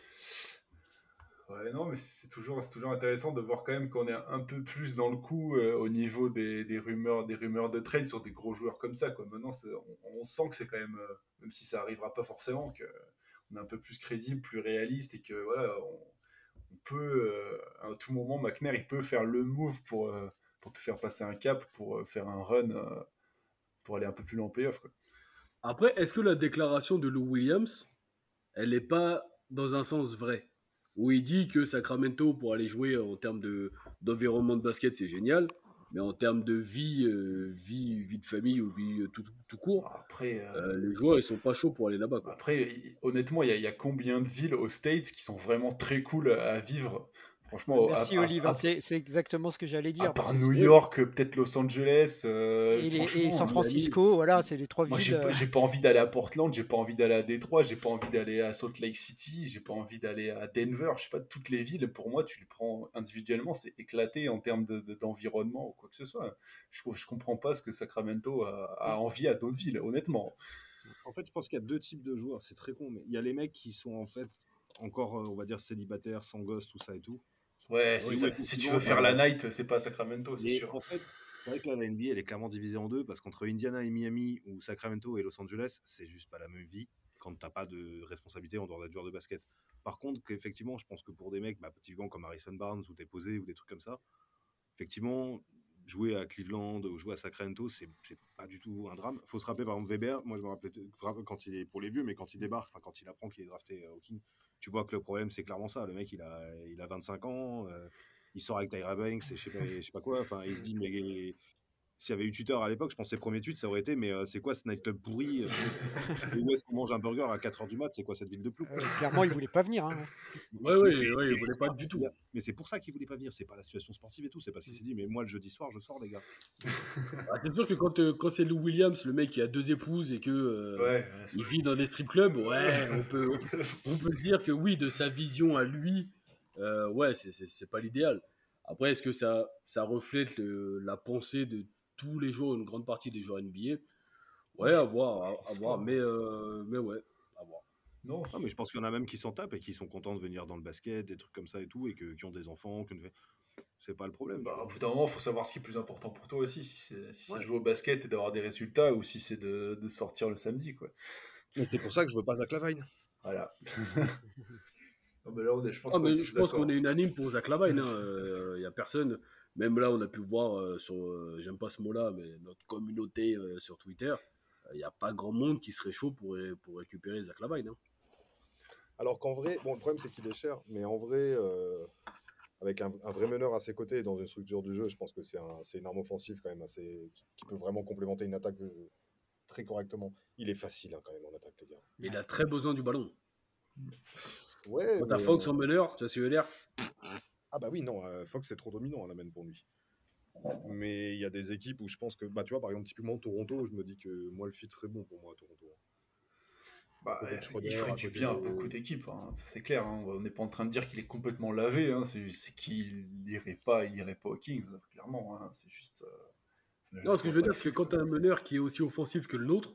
Ouais, non, mais c'est toujours intéressant de voir quand même qu'on est un peu plus dans le coup au niveau des rumeurs de trade sur des gros joueurs comme ça. Quoi. Maintenant, on sent que c'est quand même, même si ça arrivera pas forcément, qu'on est un peu plus crédible, plus réaliste et que voilà, on peut à tout moment, McNair, il peut faire le move pour te faire passer un cap, pour faire un run, pour aller un peu plus loin en playoff. Quoi. Après, est-ce que la déclaration de Lou Williams, elle n'est pas dans un sens vrai? Où il dit que Sacramento, pour aller jouer en termes d'environnement de basket, c'est génial, mais en termes de vie de famille ou vie tout court, après, les joueurs, ils sont pas chauds pour aller là-bas. Quoi. Après, honnêtement, il y a combien de villes aux States qui sont vraiment très cool à vivre? Franchement, merci Olive, c'est exactement ce que j'allais dire. À part New York, peut-être Los Angeles et San Francisco, voilà, c'est les trois villes. Moi, j'ai pas envie d'aller à Portland, j'ai pas envie d'aller à Détroit, j'ai pas envie d'aller à Salt Lake City, j'ai pas envie d'aller à Denver. Je sais pas, toutes les villes, pour moi, tu les prends individuellement, c'est éclaté en termes d'environnement ou quoi que ce soit. Je comprends pas ce que Sacramento a envie à d'autres villes, honnêtement. En fait, je pense qu'il y a deux types de joueurs, c'est très con, mais il y a les mecs qui sont en fait encore, on va dire, célibataires, sans gosse, tout ça et tout. Ouais, si tu veux faire la night, c'est pas Sacramento, c'est sûr. En fait, c'est vrai que là, la NBA, elle est clairement divisée en deux, parce qu'entre Indiana et Miami, ou Sacramento et Los Angeles, c'est juste pas la même vie quand t'as pas de responsabilité en dehors d'être joueur de basket. Par contre, qu'effectivement, je pense que pour des mecs, typiquement comme Harrison Barnes, où t'es posé, ou des trucs comme ça, effectivement, jouer à Cleveland ou jouer à Sacramento, c'est pas du tout un drame. Faut se rappeler, par exemple, Weber, moi je me rappelle quand il est pour les vieux, mais quand il débarque, quand il apprend qu'il est drafté au King, tu vois que le problème c'est clairement ça. Le mec il a 25 ans, il sort avec Tyra Banks et je sais pas quoi. Enfin, il se dit, mais s'il y avait eu Twitter à l'époque, je pense que ses premiers tweets, ça aurait été, mais c'est quoi ce nightclub pourri et où est-ce qu'on mange un burger à 4h du mat? C'est quoi cette ville de plouc? Clairement, il voulait pas venir. Hein. Ouais, il voulait pas du tout. Mais c'est pour ça qu'il voulait pas venir. C'est pas la situation sportive et tout. C'est parce qu'il s'est dit, mais moi, le jeudi soir, je sors, les gars. C'est sûr que quand c'est Lou Williams, le mec qui a 2 épouses et que il vit dans des strip clubs, on peut dire que oui, de sa vision à lui, c'est pas l'idéal. Après, est-ce que ça reflète la pensée de tous les joueurs, une grande partie des joueurs NBA? Ouais, à voir, mais ouais, à voir. Non, mais je pense qu'il y en a même qui s'en tapent et qui sont contents de venir dans le basket, des trucs comme ça et tout, et qui ont des enfants, c'est pas le problème. Au bout d'un moment, il faut savoir ce qui est plus important pour toi aussi, si c'est jouer au basket et d'avoir des résultats, ou si c'est de sortir le samedi, quoi. Mais c'est pour ça que je veux pas Zach LaVine. Voilà. Mais là, je pense qu'on est unanime pour Zach LaVine. Il n'y a personne, même là, on a pu voir sur, j'aime pas ce mot-là, mais notre communauté sur Twitter, il n'y a pas grand monde qui serait chaud pour récupérer Zach LaVine. Hein. Alors qu'en vrai, le problème c'est qu'il est cher, mais en vrai, avec un vrai meneur à ses côtés et dans une structure du jeu, je pense que c'est une arme offensive quand même qui peut vraiment complémenter une attaque très correctement. Il est facile quand même en attaque, les gars. Mais il a très besoin du ballon. Ouais. Quand t'as Fox en meneur, tu vois ce que je veux dire? Ah bah oui, non, Fox c'est trop dominant à la main pour lui. Mais il y a des équipes où je pense que, tu vois, par exemple, typiquement Toronto, je me dis que moi le fit serait bon pour moi à Toronto. Il ferait du bien à beaucoup d'équipes, hein, ça c'est clair. Hein. On n'est pas en train de dire qu'il est complètement lavé, hein. C'est qu'il irait pas aux Kings, clairement. Hein. C'est juste. Non, ce que je veux dire, c'est que quand tu as un meneur qui est aussi offensif que le nôtre,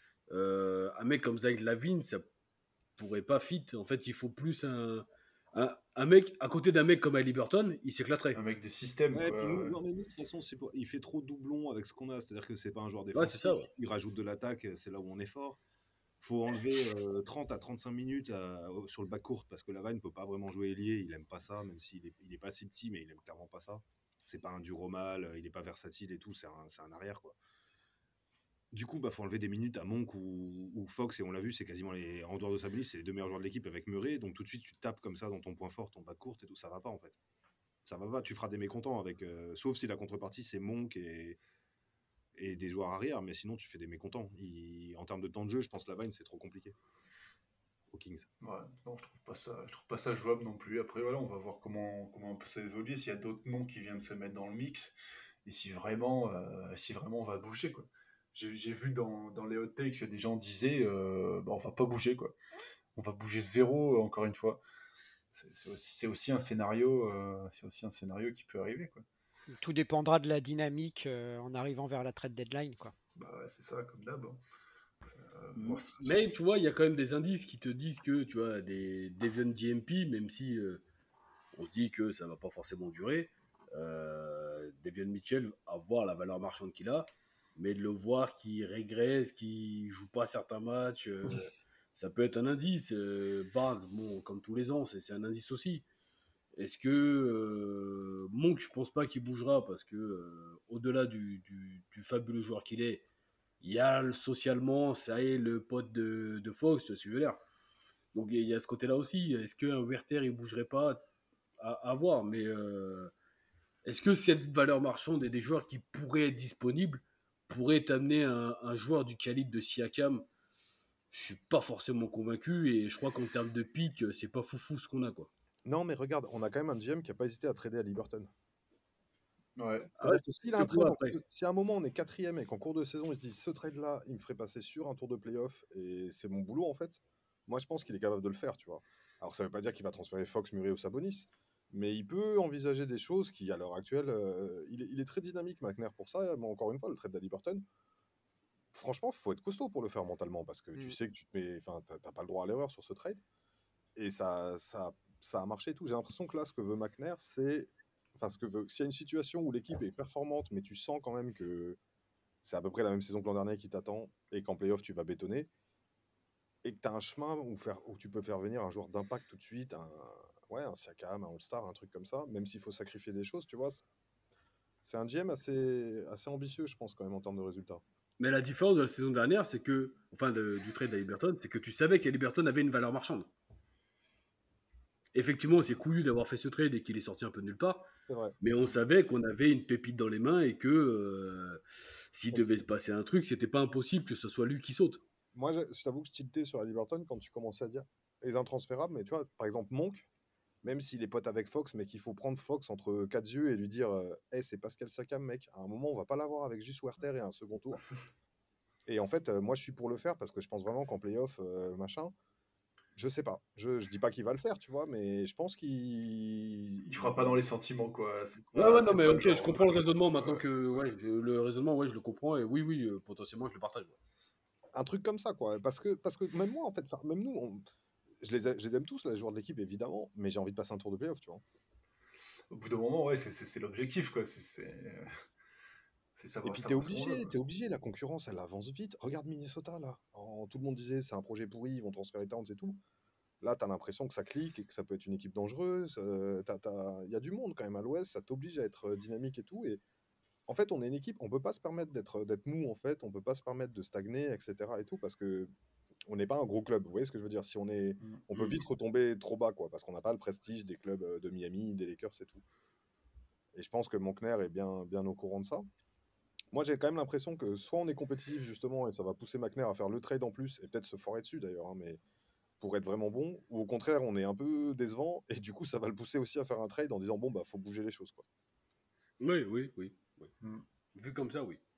un mec comme Zach LaVine, ça pourrait pas fit. En fait, il faut plus un mec à côté d'un mec comme Haliburton, il s'éclaterait. Un mec de système. Ouais, non, mais de toute façon, il fait trop doublon avec ce qu'on a. C'est-à-dire que c'est pas un joueur défensif. Ouais, c'est ça. Ouais. Il rajoute de l'attaque, c'est là où on est fort. Faut enlever 30 à 35 minutes sur le bas court parce que LaVine ne peut pas vraiment jouer ailier. Il aime pas ça, même s'il est pas si petit, mais il aime clairement pas ça. C'est pas un dur au mal, il est pas versatile et tout. C'est un arrière, quoi. Du coup, faut enlever des minutes à Monk ou Fox, et on l'a vu, c'est quasiment en dehors de Sabonis, c'est les 2 meilleurs joueurs de l'équipe avec Murray, donc tout de suite tu tapes comme ça dans ton point fort, ton bas court et tout, ça va pas en fait. Ça va pas, tu feras des mécontents avec, sauf si la contrepartie c'est Monk et des joueurs arrière, mais sinon tu fais des mécontents. En termes de temps de jeu, je pense que LaVine c'est trop compliqué aux Kings. Ouais, non, je trouve pas ça jouable non plus. Après voilà, on va voir comment on peut s'évoluer, s'il y a d'autres noms qui viennent se mettre dans le mix, et si vraiment on va bouger, quoi. J'ai vu dans les hot takes que des gens disaient on va pas bouger, quoi. On va bouger 0 encore une fois. C'est aussi un scénario qui peut arriver, quoi. Tout dépendra de la dynamique en arrivant vers la trade deadline, quoi. C'est ça, comme d'hab. Mais tu vois, il y a quand même des indices qui te disent que tu vois des Devion GMP, même si on se dit que ça va pas forcément durer. Devion Mitchell, à voir la valeur marchande qu'il a, mais de le voir qui régresse, qui joue pas certains matchs, ça peut être un indice. Barnes, bon, comme tous les ans, c'est un indice aussi. Est-ce que Monk, je pense pas qu'il bougera parce que au-delà du fabuleux joueur qu'il est, il y a socialement, ça est le pote de Fox, tu vois ce que je veux dire. Donc il y a ce côté-là aussi. Est-ce qu'un Werther il bougerait pas à voir, mais est-ce que cette valeur marchande et des joueurs qui pourraient être disponibles pourraient t'amener un joueur du calibre de Siakam? Je suis pas forcément convaincu et je crois qu'en termes de pic, c'est pas foufou ce qu'on a, quoi. Non, mais regarde, on a quand même un GM qui n'a pas hésité à trader Haliburton. Ouais. C'est-à-dire que s'il a un trade, si à un moment on est 4e et qu'en cours de saison il se dit ce trade-là, il me ferait passer sur un tour de playoff et c'est mon boulot en fait, moi je pense qu'il est capable de le faire, tu vois. Alors ça veut pas dire qu'il va transférer Fox, Murray ou Sabonis, mais il peut envisager des choses qui à l'heure actuelle, il est très dynamique McNair pour ça, mais encore une fois, le trade d'Haliburton, franchement, faut être costaud pour le faire mentalement parce que tu sais que tu te mets, enfin, t'as pas le droit à l'erreur sur ce trade et ça a marché et tout. J'ai l'impression que là, ce que veut McNair, c'est, enfin, s'il y a une situation où l'équipe est performante, mais tu sens quand même que c'est à peu près la même saison que l'an dernier qui t'attend et qu'en playoff tu vas bétonner et que tu as un chemin où tu peux faire venir un joueur d'impact tout de suite, un Siakam, un All-Star, un truc comme ça, même s'il faut sacrifier des choses, tu vois. C'est un GM assez ambitieux, je pense, quand même, en termes de résultats. Mais la différence de la saison dernière, c'est que, enfin, du trade d'Haliburton, c'est que tu savais qu'Haliburton avait une valeur marchande. Effectivement, c'est couillu d'avoir fait ce trade et qu'il est sorti un peu de nulle part. C'est vrai. Mais on savait qu'on avait une pépite dans les mains et que s'il devait se passer un truc, c'était pas impossible que ce soit lui qui saute. Moi, je t'avoue que je tiltais sur Haliburton quand tu commençais à dire les intransférables, mais tu vois, par exemple, Monk, même s'il est pote avec Fox, mais qu'il faut prendre Fox entre quatre yeux et lui dire hey, c'est Pascal Siakam, mec. À un moment, on va pas l'avoir avec juste Werther et un second tour. Et en fait, moi, je suis pour le faire parce que je pense vraiment qu'en playoff, machin, je sais pas. Je dis pas qu'il va le faire, tu vois, mais je pense qu'il. Il fera pas dans les sentiments, quoi. C'est Ouais, pas, ouais, non, c'est mais pas ok, le je genre. comprends le raisonnement maintenant que. Ouais, le raisonnement, ouais, je le comprends. Et oui, oui, potentiellement, je le partage. Ouais. Un truc comme ça, quoi. Parce que même moi, en fait, même nous, je les aime tous, les joueurs de l'équipe, évidemment, mais j'ai envie de passer un tour de playoff, tu vois. Au bout d'un moment, ouais, c'est l'objectif, quoi. C'est Et savoir, puis savoir ce qu'on veut, quoi. t'es obligé, la concurrence, elle avance vite. Regarde Minnesota, là. Tout le monde disait, c'est un projet pourri, ils vont transférer Towns et tout. Là, t'as l'impression que ça clique et que ça peut être une équipe dangereuse. Il y a du monde quand même à l'Ouest, ça t'oblige à être dynamique et tout. Et en fait, on est une équipe, on peut pas se permettre d'être mou, en fait, on peut pas se permettre de stagner, etc. et tout, parce que on n'est pas un gros club. Vous voyez ce que je veux dire? Si on peut vite retomber trop bas, quoi, parce qu'on n'a pas le prestige des clubs de Miami, des Lakers et tout. Et je pense que Monkner est bien, bien au courant de ça. Moi, j'ai quand même l'impression que soit on est compétitif, justement, et ça va pousser McNair à faire le trade en plus, et peut-être se foirer dessus d'ailleurs, hein, mais pour être vraiment bon, ou au contraire, on est un peu décevant, et du coup, ça va le pousser aussi à faire un trade en disant, bon, bah, faut bouger les choses, quoi. Oui, oui, oui. Oui. Mm. Vu comme ça, oui.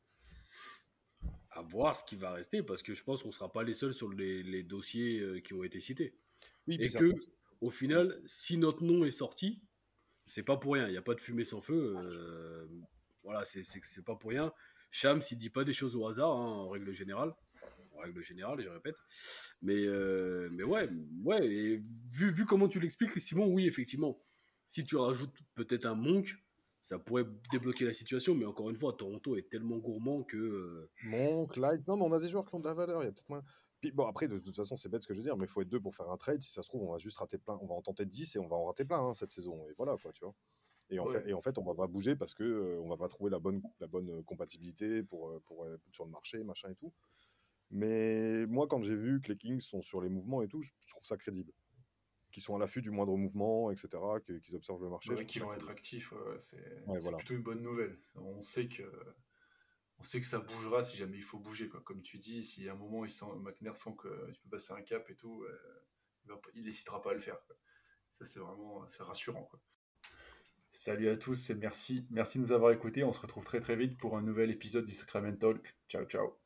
À voir ce qui va rester, parce que je pense qu'on ne sera pas les seuls sur les dossiers qui ont été cités. Oui, puis Et ça que, au final, si notre nom est sorti, c'est pas pour rien. Il n'y a pas de fumée sans feu. Voilà, c'est pas pour rien. Shams, il dit pas des choses au hasard, hein, en règle générale. En règle générale, je répète. Mais ouais, ouais. Et vu comment tu l'expliques, Simon, oui, effectivement. Si tu rajoutes peut-être un Monk, ça pourrait débloquer la situation. Mais encore une fois, Toronto est tellement gourmand que. Monk, Lights, non, mais on a des joueurs qui ont de la valeur, il y a peut-être moins. Puis bon, après, de toute façon, c'est bête ce que je veux dire, mais il faut être deux pour faire un trade. Si ça se trouve, on va juste rater plein. On va en tenter 10 et on va en rater plein cette saison. Et voilà, quoi, tu vois. Ouais. En fait, on va pas bouger parce que on va pas trouver la bonne compatibilité sur le marché, machin et tout. Mais moi, quand j'ai vu que les Kings sont sur les mouvements et tout, je trouve ça crédible. Qu'ils sont à l'affût du moindre mouvement, etc., qu'ils observent le marché. Ouais, qu'ils vont être actifs, ouais, Ouais, c'est voilà. plutôt une bonne nouvelle. On sait que ça bougera si jamais il faut bouger, quoi. Comme tu dis, si à un moment McNair sent qu'il peut passer un cap et tout, il n'hésitera pas à le faire, quoi. Ça, c'est rassurant, quoi. Salut à tous et merci de nous avoir écoutés. On se retrouve très très vite pour un nouvel épisode du Sacrament Talk. Ciao, ciao.